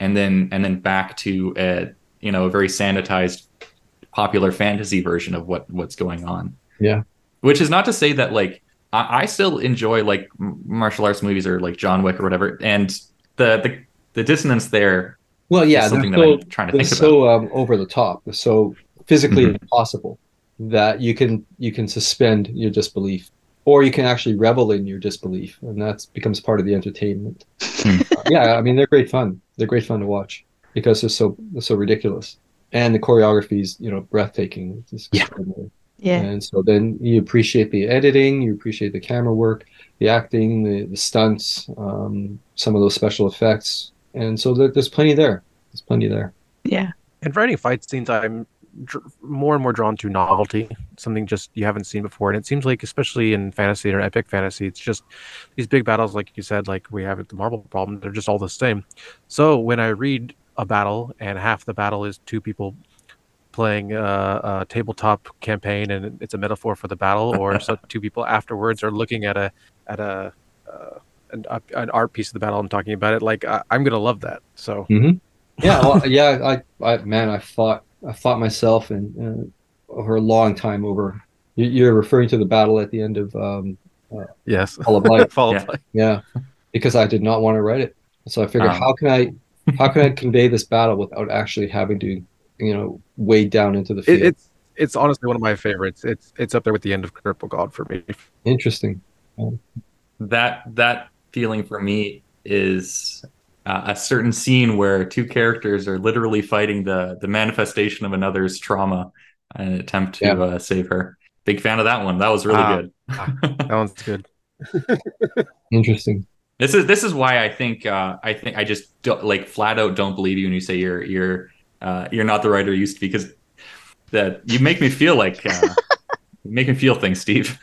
[SPEAKER 3] and then and then back to a you know a very sanitized popular fantasy version of what what's going on.
[SPEAKER 2] Yeah.
[SPEAKER 3] Which is not to say that like I, I still enjoy like martial arts movies or like John Wick or whatever, and the the, the dissonance there
[SPEAKER 2] Well, yeah,
[SPEAKER 3] is something
[SPEAKER 2] they're
[SPEAKER 3] that
[SPEAKER 2] so,
[SPEAKER 3] I'm trying to
[SPEAKER 2] they're
[SPEAKER 3] think
[SPEAKER 2] so
[SPEAKER 3] about.
[SPEAKER 2] um, over the top, they're so physically
[SPEAKER 3] Mhm.
[SPEAKER 2] impossible that you can you can suspend your disbelief, or you can actually revel in your disbelief, and that becomes part of the entertainment.
[SPEAKER 3] Hmm.
[SPEAKER 2] Uh, yeah, I mean they're great fun. They're great fun to watch because they're so they're so ridiculous, and the choreography is you know breathtaking. It's
[SPEAKER 3] Yeah.
[SPEAKER 2] extraordinary.
[SPEAKER 1] Yeah.
[SPEAKER 2] And so then you appreciate the editing, you appreciate the camera work, the acting, the, the stunts, um, some of those special effects. And so there, there's plenty there. There's plenty there.
[SPEAKER 1] Yeah.
[SPEAKER 4] And for any fight scenes, I'm dr- more and more drawn to novelty, something just you haven't seen before. And it seems like, especially in fantasy or epic fantasy, it's just these big battles, like you said, like we have at the Marvel problem, they're just all the same. So when I read a battle and half the battle is two people playing a, a tabletop campaign and it's a metaphor for the battle, or so two people afterwards are looking at a at a uh, an, an art piece of the battle and talking about it, like I, I'm gonna love that. So
[SPEAKER 2] Mm-hmm. Yeah, well, yeah. I, I, man, I fought, I fought myself and uh, over a long time over. you- You're referring to the battle at the end of um, uh,
[SPEAKER 4] yes,
[SPEAKER 2] Fall of Light.
[SPEAKER 4] follow
[SPEAKER 3] Yeah.
[SPEAKER 4] play.
[SPEAKER 2] Yeah, because I did not want to write it. So I figured,
[SPEAKER 3] Um,
[SPEAKER 2] how can I, how can I convey this battle without actually having to, you know, wade down into the
[SPEAKER 4] It,
[SPEAKER 2] field?
[SPEAKER 4] it's it's honestly one of my favorites. It's it's up there with the end of Cripple God for me.
[SPEAKER 2] Interesting. Um,
[SPEAKER 3] that that feeling for me is uh, a certain scene where two characters are literally fighting the the manifestation of another's trauma in an attempt
[SPEAKER 2] Yeah.
[SPEAKER 3] to uh, save her. Big fan of that one. That was really
[SPEAKER 4] Ah,
[SPEAKER 3] good.
[SPEAKER 4] That one's good.
[SPEAKER 2] Interesting.
[SPEAKER 3] This is this is why I think uh, I think I just don't, like flat out don't believe you when you say you're you're uh, you're not the writer you used to be, because that you make me feel like uh, you make me feel things, Steve.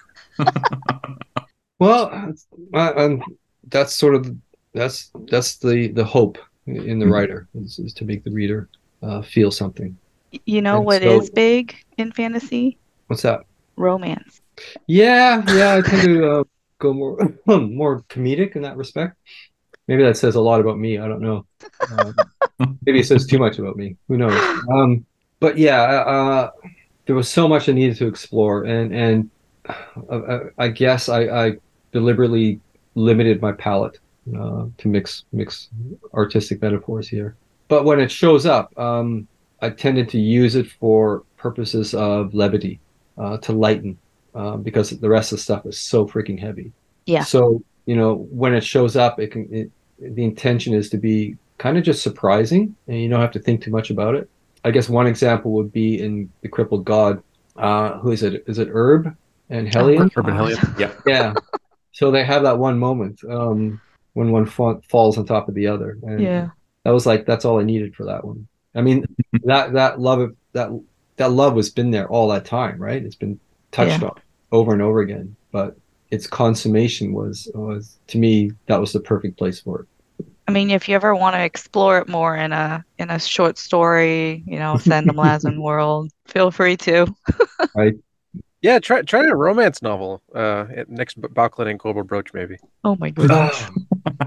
[SPEAKER 2] Well, I, I'm, that's sort of that's that's the the hope in the
[SPEAKER 3] Mhm.
[SPEAKER 2] writer is, is to make the reader uh, feel something.
[SPEAKER 1] Y- You know
[SPEAKER 2] And
[SPEAKER 1] what
[SPEAKER 2] so,
[SPEAKER 1] is big in fantasy?
[SPEAKER 2] what's that?
[SPEAKER 1] Romance.
[SPEAKER 2] Yeah, yeah, I tend to uh, go more more comedic in that respect. Maybe that says a lot about me. I don't know. Um, maybe it says too much about me. Who knows? Um, but yeah, uh, there was so much I needed to explore, and and uh, I guess I, I deliberately limited my palette uh, to mix mix artistic metaphors here. But when it shows up, um, I tended to use it for purposes of levity, uh, to lighten, uh, because the rest of the stuff is so freaking heavy.
[SPEAKER 1] Yeah.
[SPEAKER 2] So, you know, when it shows up, it can it, the intention is to be kind of just surprising, and you don't have to think too much about it. I guess one example would be in The Crippled God. Uh, who is it? Is it Herb and
[SPEAKER 1] Oh
[SPEAKER 2] Hellion?
[SPEAKER 4] Urban
[SPEAKER 1] God.
[SPEAKER 4] Hellion.
[SPEAKER 3] Yeah.
[SPEAKER 2] Yeah. So they have that one moment um, when one fa falls on top of the other, and
[SPEAKER 1] Yeah.
[SPEAKER 2] that was like that's all I needed for that one. I mean, that that love of that that love was been there all that time, right? It's been touched
[SPEAKER 1] Yeah.
[SPEAKER 2] on over and over again, but its consummation was was to me that was the perfect place for it.
[SPEAKER 1] I mean, if you ever want to explore it more in a in a short story, you know, Sandamlazan world, feel free to.
[SPEAKER 2] Right?
[SPEAKER 4] Yeah, try try a romance novel. Uh, at- next to Bauklin and Cobra Brooch, maybe.
[SPEAKER 1] Oh my goodness.
[SPEAKER 2] Um,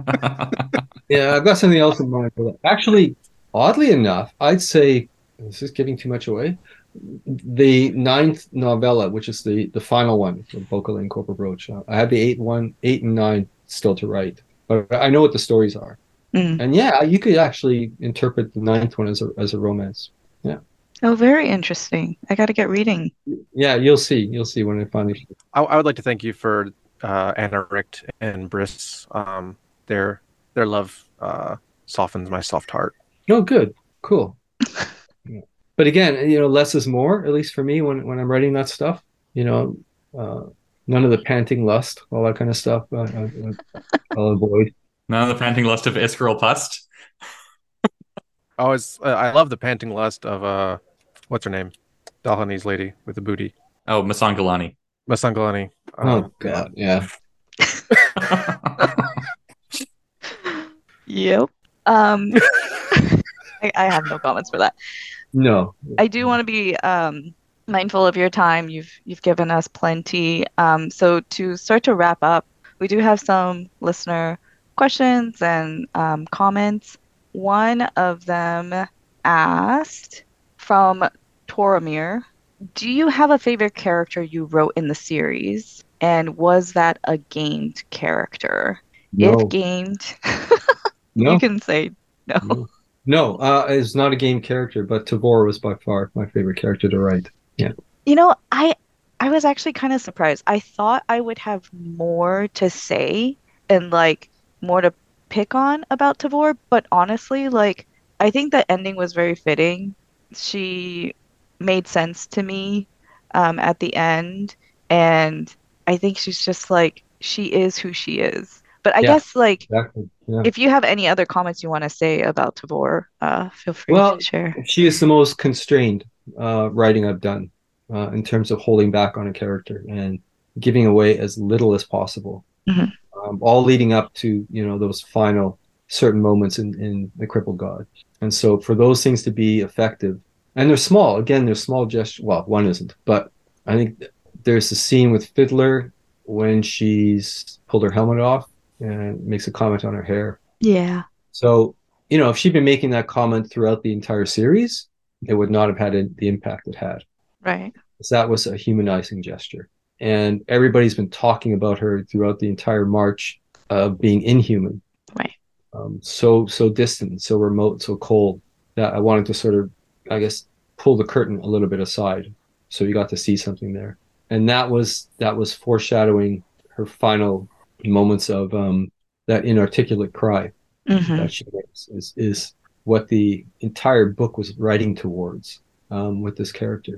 [SPEAKER 2] yeah, I've got something else in mind for that. Actually, oddly enough, I'd say this is giving too much away. The ninth novella, which is the the final one for Bocale and Cobra Brooch. Uh, I have the eight one, eight and nine still to write, but I know what the stories are.
[SPEAKER 1] Mm.
[SPEAKER 2] And yeah, you could actually interpret the ninth one as a as a romance. Yeah,
[SPEAKER 1] Oh, very interesting. I got to get reading.
[SPEAKER 2] yeah, you'll see, you'll see when I finally.
[SPEAKER 4] I, I would like to thank you for uh, Anna Richt and Briss. Um, their their love uh, softens my soft heart.
[SPEAKER 2] Oh, good, cool. Yeah. But again, you know, less is more. At least for me, when when I'm writing that stuff, you know, uh, none of the panting lust, all that kind of stuff. Uh, I, I'll avoid.
[SPEAKER 3] None of the panting lust of Iskral Pust.
[SPEAKER 4] Oh, it's, uh, I love the panting lust of uh, what's her name, Dalhani's lady with the booty,
[SPEAKER 3] Oh, Masangalani.
[SPEAKER 4] Masangalani.
[SPEAKER 2] Oh
[SPEAKER 4] Um,
[SPEAKER 2] God, yeah.
[SPEAKER 1] Yep. Um, I, I have no comments for that.
[SPEAKER 2] No.
[SPEAKER 1] I do want to be um, mindful of your time. You've you've given us plenty. Um, so to start to wrap up, we do have some listener questions and um, comments. one of them asked from Toromir, do you have a favorite character you wrote in the series? And was that a gamed character? If
[SPEAKER 2] No,
[SPEAKER 1] gamed, you
[SPEAKER 2] no,
[SPEAKER 1] can say no.
[SPEAKER 2] no, no. Uh, it's not a game character, but Tavor was by far my favorite character to write. Yeah.
[SPEAKER 1] You know, I I was actually kind of surprised. I thought I would have more to say and like more to pick on about Tavor, but honestly, like I think the ending was very fitting. She made sense to me um, at the end, and I think she's just like she is who she is. But I
[SPEAKER 2] Yeah,
[SPEAKER 1] guess like
[SPEAKER 2] exactly. Yeah.
[SPEAKER 1] if you have any other comments you want to say about Tavor, uh, feel free to
[SPEAKER 2] Well,
[SPEAKER 1] share.
[SPEAKER 2] she is the most constrained uh, writing I've done uh, in terms of holding back on a character and giving away as little as possible.
[SPEAKER 1] Mhm.
[SPEAKER 2] Um, all leading up to, you know, those final certain moments in, in The Crippled God. And so for those things to be effective, and they're small, again, they're small gestures. Well, one isn't, but I think there's a scene with Fiddler when she's pulled her helmet off and makes a comment on her hair.
[SPEAKER 1] Yeah,
[SPEAKER 2] So, you know, if she'd been making that comment throughout the entire series, it would not have had the impact it had.
[SPEAKER 1] right.
[SPEAKER 2] Because that was a humanizing gesture. And everybody's been talking about her throughout the entire march of being inhuman,
[SPEAKER 1] Right.
[SPEAKER 2] um, so so distant, so remote, so cold that I wanted to sort of, I guess, pull the curtain a little bit aside, so you got to see something there. And that was that was foreshadowing her final moments of um, that inarticulate cry
[SPEAKER 1] hmm
[SPEAKER 2] that she makes is is what the entire book was writing towards um, with this character.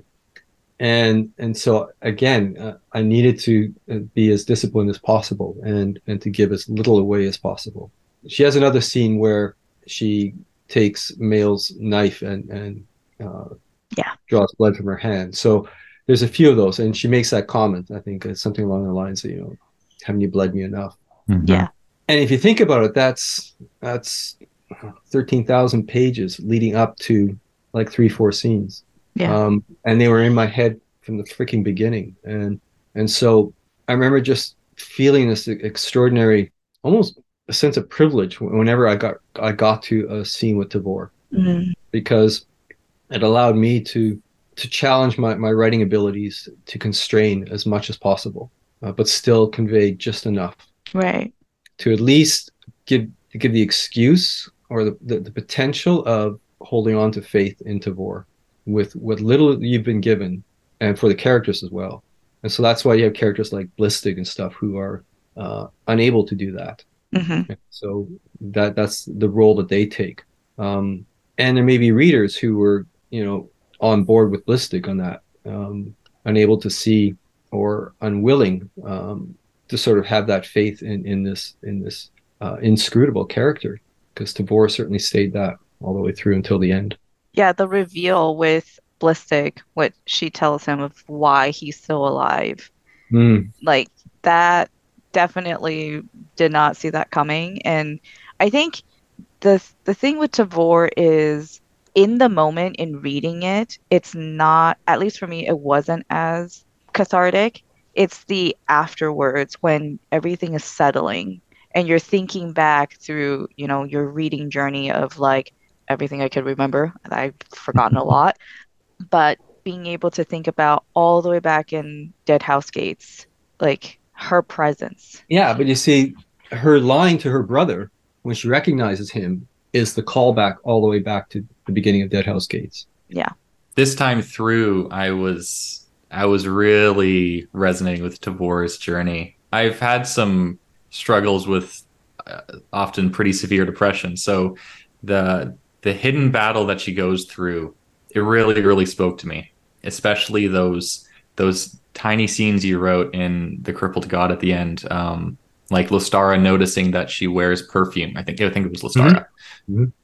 [SPEAKER 2] And and so again, uh, I needed to uh, be as disciplined as possible and and to give as little away as possible. She has another scene where she takes Mael's knife and and uh,
[SPEAKER 1] Yeah.
[SPEAKER 2] draws blood from her hand. So there's a few of those, and she makes that comment. I think it's something along the lines of, you know, haven't you bled me enough?
[SPEAKER 3] Mhm.
[SPEAKER 1] Yeah.
[SPEAKER 2] And if you think about it, that's that's thirteen thousand pages leading up to like three, four scenes.
[SPEAKER 1] Yeah.
[SPEAKER 2] Um, and they were in my head from the freaking beginning. And and so I remember just feeling this extraordinary, almost a sense of privilege whenever I got I got to a scene with Tavor,
[SPEAKER 1] hmm
[SPEAKER 2] because it allowed me to to challenge my, my writing abilities to constrain as much as possible, uh, but still convey just enough
[SPEAKER 1] Right.
[SPEAKER 2] to at least give to give the excuse or the, the, the potential of holding on to faith in Tavor with what little you've been given, and for the characters as well. And so that's why you have characters like Blistig and stuff who are uh, unable to do that.
[SPEAKER 1] hmm
[SPEAKER 2] So that that's the role that they take. Um, and there may be readers who were, you know, on board with Blistig on that, um, unable to see or unwilling um, to sort of have that faith in in this in this uh, inscrutable character, because Tavor certainly stayed that all the way through until the end.
[SPEAKER 1] Yeah, the reveal with Blistic, what she tells him of why he's still alive,
[SPEAKER 2] Mm.
[SPEAKER 1] like that definitely did not see that coming. And I think the the thing with Tavor is in the moment in reading it, it's not, at least for me, it wasn't as cathartic. It's the afterwards when everything is settling and you're thinking back through, you know, your reading journey of like everything I could remember. I've forgotten a lot, but being able to think about all the way back in Dead House Gates, like her presence.
[SPEAKER 2] Yeah, but you see, her lying to her brother when she recognizes him is the callback all the way back to the beginning of Dead House Gates.
[SPEAKER 1] Yeah.
[SPEAKER 3] This time through, I was I was really resonating with Tavor's journey. I've had some struggles with uh, often pretty severe depression, so the the hidden battle that she goes through, it really really spoke to me, especially those those tiny scenes you wrote in The Crippled God at the end, um, like Lostara noticing that she wears perfume. I think I think it was Lostara,
[SPEAKER 2] Mm-hmm. Mm-hmm.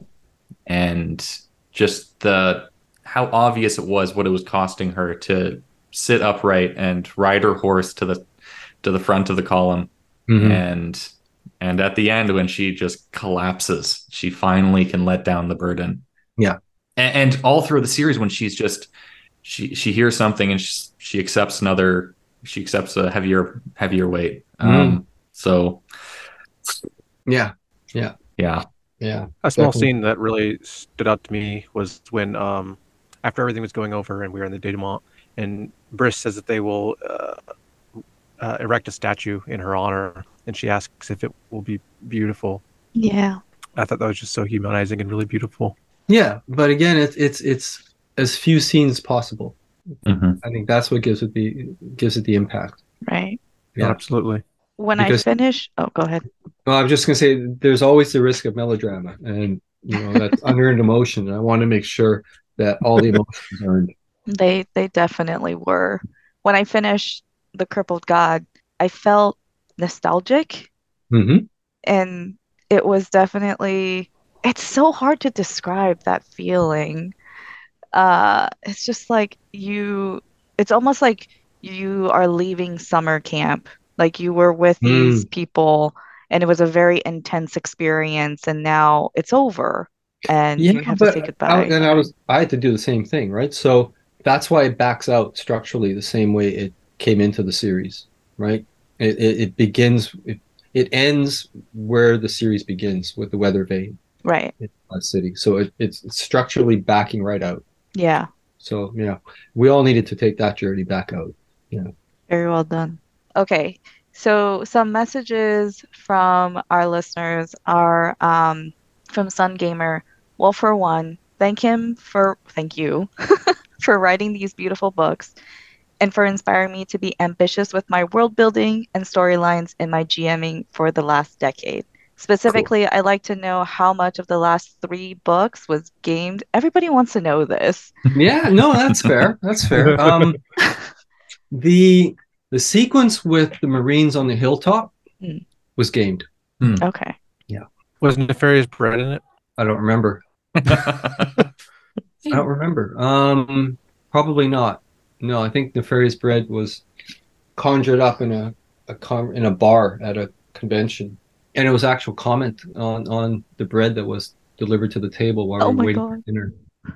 [SPEAKER 3] and just the how obvious it was what it was costing her to sit upright and ride her horse to the to the front of the column.
[SPEAKER 2] Mm-hmm.
[SPEAKER 3] and and at the end when she just collapses, she finally can let down the burden.
[SPEAKER 2] Yeah.
[SPEAKER 3] And, and all through the series when she's just she she hears something and she, she accepts another she accepts a heavier heavier weight.
[SPEAKER 2] Mm.
[SPEAKER 3] Um so
[SPEAKER 2] Yeah. Yeah.
[SPEAKER 3] yeah.
[SPEAKER 2] Yeah.
[SPEAKER 4] A small
[SPEAKER 2] Definitely.
[SPEAKER 4] scene that really stood out to me was when, um, after everything was going over and we were in the denouement, and Briss says that they will uh, uh, erect a statue in her honor, and she asks if it will be beautiful.
[SPEAKER 1] Yeah.
[SPEAKER 4] I thought that was just so humanizing and really beautiful.
[SPEAKER 2] Yeah, but again, it's it's it's as few scenes possible.
[SPEAKER 3] Mm-hmm.
[SPEAKER 2] I think that's what gives it the gives it the impact.
[SPEAKER 1] Right.
[SPEAKER 4] No,
[SPEAKER 2] Yeah,
[SPEAKER 4] absolutely.
[SPEAKER 1] When I
[SPEAKER 2] because
[SPEAKER 1] finish, oh, go ahead.
[SPEAKER 2] well, I was just gonna say there's always the risk of melodrama, and you know that's unearned emotion. And I want to make sure that all the emotions are earned.
[SPEAKER 1] They they definitely were. When I finished The Crippled God, I felt nostalgic,
[SPEAKER 2] Hmm.
[SPEAKER 1] and it was definitely, it's so hard to describe that feeling. Uh, it's just like you, it's almost like you are leaving summer camp. Like you were with these
[SPEAKER 2] Mm.
[SPEAKER 1] people and it was a very intense experience, and now it's over and
[SPEAKER 2] Yeah,
[SPEAKER 1] you have to say
[SPEAKER 2] but I,
[SPEAKER 1] goodbye.
[SPEAKER 2] and I was I had to do the same thing, right? So that's why it backs out structurally the same way it came into the series, right? It it, it begins it, it ends where the series begins with the weather vane
[SPEAKER 1] Right.
[SPEAKER 2] in Lost City. So it, it's structurally backing right out.
[SPEAKER 1] Yeah.
[SPEAKER 2] So yeah, we all needed to take that journey back out. Yeah.
[SPEAKER 1] Very well done. Okay. So some messages from our listeners are um, from Sun Gamer. Well, for one, thank him for thank you for writing these beautiful books and for inspiring me to be ambitious with my world building and storylines in my GMing for the last decade.
[SPEAKER 2] Cool.
[SPEAKER 1] Specifically, I'd like to know how much of the last three books was gamed. Everybody wants to know this.
[SPEAKER 2] Yeah, no, that's fair. That's fair. Um, the the sequence with the Marines on the hilltop
[SPEAKER 1] Hmm,
[SPEAKER 2] was gamed.
[SPEAKER 1] okay.
[SPEAKER 2] Yeah.
[SPEAKER 4] Was Nefarious Bread in it?
[SPEAKER 2] I don't remember. I don't remember. Um, probably not. No, I think Nefarious Bread was conjured up in a, a con in a bar at a convention, and it was actual comment on on the bread that was delivered to the table while
[SPEAKER 1] Oh
[SPEAKER 2] we were
[SPEAKER 1] my
[SPEAKER 2] waiting for
[SPEAKER 1] God.
[SPEAKER 2] dinner.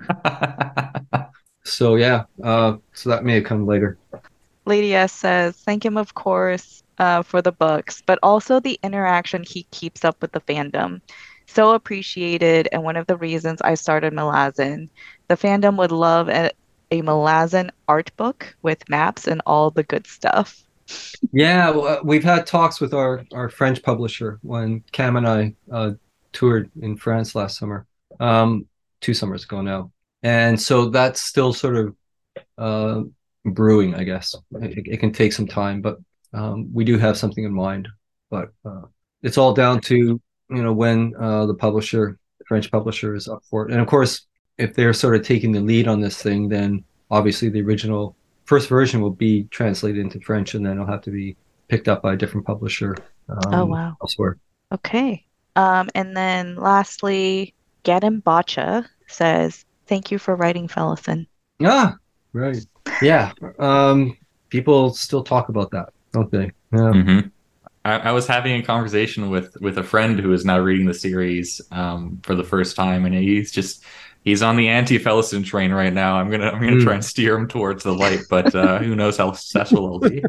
[SPEAKER 2] So yeah, uh, so that may have come later.
[SPEAKER 1] Lady S says, thank him, of course, uh, for the books, but also the interaction he keeps up with the fandom. So appreciated, and one of the reasons I started Malazan. The fandom would love a, a Malazan art book with maps and all the good stuff.
[SPEAKER 2] Yeah, well, uh, we've had talks with our our French publisher when Cam and I uh, toured in France last summer, um, two summers ago now, and so that's still sort of uh, brewing, I guess. It, it can take some time, but um, we do have something in mind. But uh, it's all down to you know when uh, the publisher, the French publisher, is up for it. And of course, if they're sort of taking the lead on this thing, then obviously the original first version will be translated into French, and then it'll have to be picked up by a different publisher
[SPEAKER 1] Oh,
[SPEAKER 2] um,
[SPEAKER 1] wow.
[SPEAKER 2] elsewhere.
[SPEAKER 1] Okay. Um, and then lastly, Gadim Bacha says, thank you for writing Fellison.
[SPEAKER 2] Ah, right. Yeah. Um, people still talk about that, don't they? Yeah.
[SPEAKER 3] hmm I, I was having a conversation with with a friend who is now reading the series um, for the first time, and he's just he's on the anti-Fellison train right now. I'm gonna I'm gonna try
[SPEAKER 2] Mm.
[SPEAKER 3] and steer him towards the light, but uh, who knows how successful I'll be.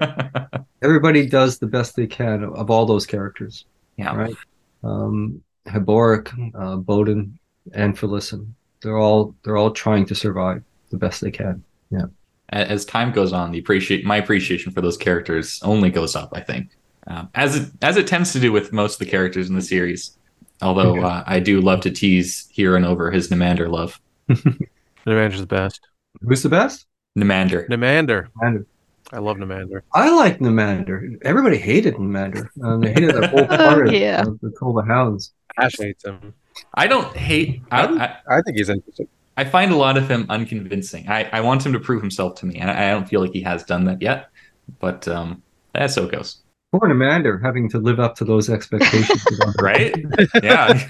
[SPEAKER 2] Everybody does the best they can of, of all those characters,
[SPEAKER 3] Yeah.
[SPEAKER 2] right? Um, Hiboric, uh, Bowden, and Felicin. They're all they're all trying to survive the best they can. Yeah.
[SPEAKER 3] A- As time goes on, the appreciate my appreciation for those characters only goes up. I think, um, as it as it tends to do with most of the characters in the series. Although
[SPEAKER 2] Yeah.
[SPEAKER 3] uh, I do love to tease here and over his Nemander love.
[SPEAKER 4] Nemander's the best.
[SPEAKER 2] Who's the best?
[SPEAKER 3] Nemander.
[SPEAKER 4] Nemander.
[SPEAKER 2] Nemander.
[SPEAKER 4] I love Nemander.
[SPEAKER 2] I like Nemander. Everybody hated Nemander. Um, they hated that whole
[SPEAKER 1] Oh,
[SPEAKER 2] part of
[SPEAKER 1] yeah.
[SPEAKER 2] of the Toll the Hounds.
[SPEAKER 4] Ash hates him.
[SPEAKER 3] I don't hate. I,
[SPEAKER 4] I think,
[SPEAKER 3] I,
[SPEAKER 4] I think he's interesting.
[SPEAKER 3] I find a lot of him unconvincing. I, I want him to prove himself to me, and I, I don't feel like he has done that yet. But um, that's so it goes.
[SPEAKER 2] Poor Nemander having to live up to those expectations.
[SPEAKER 3] Right? Yeah.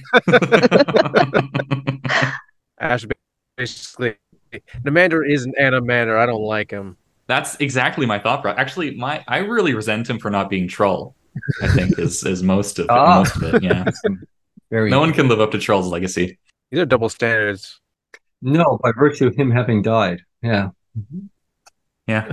[SPEAKER 4] Ash basically, Nemander is an Animander. I don't like him.
[SPEAKER 3] That's exactly my thought process. Actually, my I really resent him for not being Troll. I think is is most of it.
[SPEAKER 2] Ah.
[SPEAKER 3] Most of it. Yeah.
[SPEAKER 2] Very
[SPEAKER 3] No one can live up to Troll's legacy.
[SPEAKER 4] These are double standards.
[SPEAKER 2] No, by virtue of him having died. Yeah.
[SPEAKER 3] Yeah.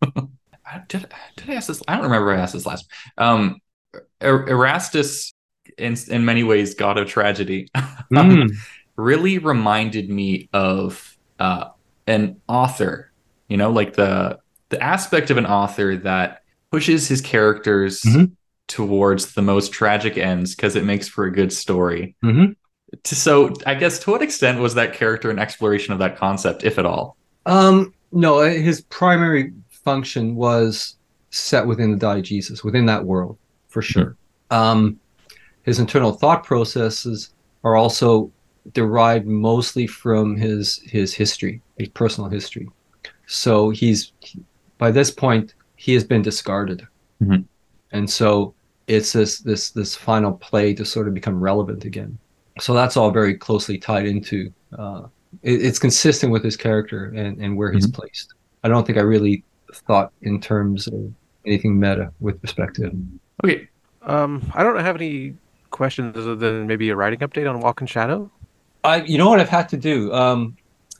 [SPEAKER 3] did, did I ask this? I don't remember if I asked this last. Um, Er- Erastus in in many ways God of Tragedy,
[SPEAKER 2] Mm.
[SPEAKER 3] really reminded me of uh, an author. You know, like the the aspect of an author that pushes his characters
[SPEAKER 2] Mhm.
[SPEAKER 3] towards the most tragic ends because it makes for a good story.
[SPEAKER 2] Mhm.
[SPEAKER 3] To- So, I guess to what extent was that character an exploration of that concept, if at all?
[SPEAKER 2] Um, no, uh, his primary function was set within the diegesis, within that world, for sure. Um, his internal thought processes are also derived mostly from his his history, his personal history. So he's by this point he has been discarded,
[SPEAKER 3] Mhm.
[SPEAKER 2] and so it's this this this final play to sort of become relevant again. So that's all very closely tied into. Uh, it, it's consistent with his character and and where he's
[SPEAKER 3] Mhm.
[SPEAKER 2] placed. I don't think I really thought in terms of anything meta with respect to him.
[SPEAKER 3] Okay.
[SPEAKER 4] Um, I don't have any questions other than maybe a writing update on Walk in Shadow.
[SPEAKER 2] I, you know what I've had to do. Um,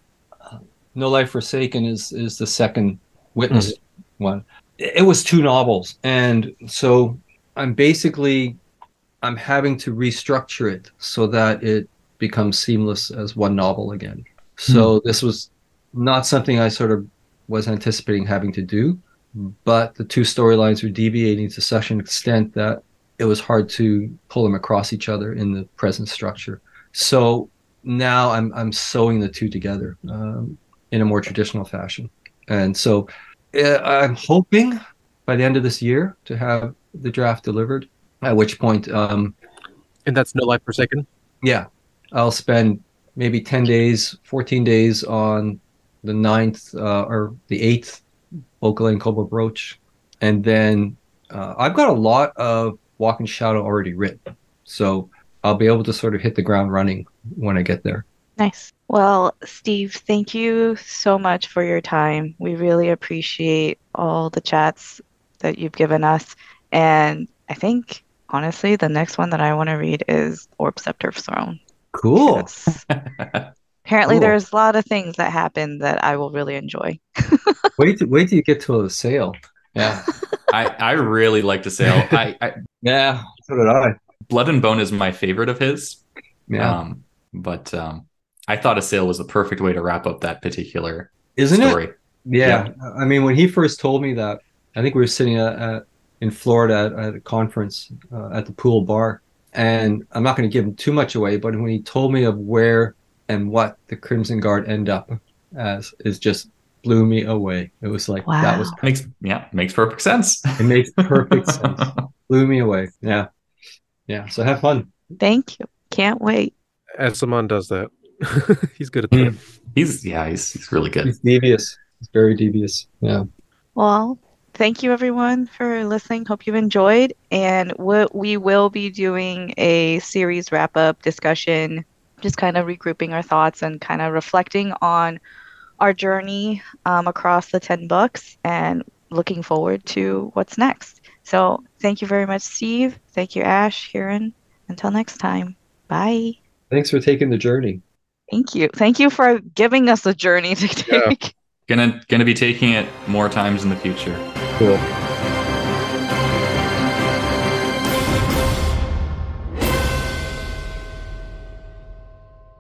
[SPEAKER 2] No Life Forsaken is is the second Witness one. It, it was two novels, and so I'm basically I'm having to restructure it so that it becomes seamless as one novel again. So this was not something I sort of was anticipating having to do, but the two storylines were deviating to such an extent that it was hard to pull them across each other in the present structure. So now I'm I'm sewing the two together um, in a more traditional fashion, and so uh, I'm hoping by the end of this year to have the draft delivered. At which point, um,
[SPEAKER 4] And that's No Life Forsaken.
[SPEAKER 2] yeah, I'll spend maybe ten days, fourteen days on the ninth uh, or the eighth Vocal and Cobra Brooch. And then uh, I've got a lot of Walk in Shadow already written. So I'll be able to sort of hit the ground running when I get there.
[SPEAKER 1] Nice. Well, Steve, thank you so much for your time. We really appreciate all the chats that you've given us. And I think, honestly, the next one that I want to read is Orb Scepter Throne.
[SPEAKER 2] Cool.
[SPEAKER 1] Because apparently
[SPEAKER 2] Cool.
[SPEAKER 1] there's a lot of things that happen that I will really enjoy.
[SPEAKER 2] Wait, till, wait till you get to a sale. Yeah.
[SPEAKER 3] I, I really like to sail. I, I
[SPEAKER 2] Yeah. So did I.
[SPEAKER 3] Blood and Bone is my favorite of his.
[SPEAKER 2] Yeah.
[SPEAKER 3] Um, but um, I thought a sail was the perfect way to wrap up that particular
[SPEAKER 2] Isn't
[SPEAKER 3] story.
[SPEAKER 2] it? Yeah. I mean, when he first told me that, I think we were sitting at, at in Florida at, at a conference uh, at the pool bar, and I'm not going to give him too much away, but when he told me of where and what the Crimson Guard end up as, is just blew me away. It was like
[SPEAKER 1] Wow.
[SPEAKER 2] that was
[SPEAKER 3] Makes yeah, makes perfect sense.
[SPEAKER 2] it makes perfect sense. Blew me away. Yeah, yeah. So have fun.
[SPEAKER 1] Thank you. Can't wait.
[SPEAKER 4] As someone does that, he's good at that.
[SPEAKER 2] Mm.
[SPEAKER 3] He's yeah, he's he's really good.
[SPEAKER 2] He's devious. He's very devious. Yeah.
[SPEAKER 1] Well, thank you everyone for listening. Hope you enjoyed. And we, we will be doing a series wrap up discussion, just kind of regrouping our thoughts and kind of reflecting on our journey um, across the ten books and looking forward to what's next. So thank you very much, Steve. Thank you, Ash, Kieran. Until next time. Bye.
[SPEAKER 2] Thanks for taking the journey.
[SPEAKER 1] Thank you. Thank you for giving us a journey to
[SPEAKER 4] Yeah.
[SPEAKER 1] take.
[SPEAKER 3] Gonna gonna be taking it more times in the future.
[SPEAKER 2] Cool.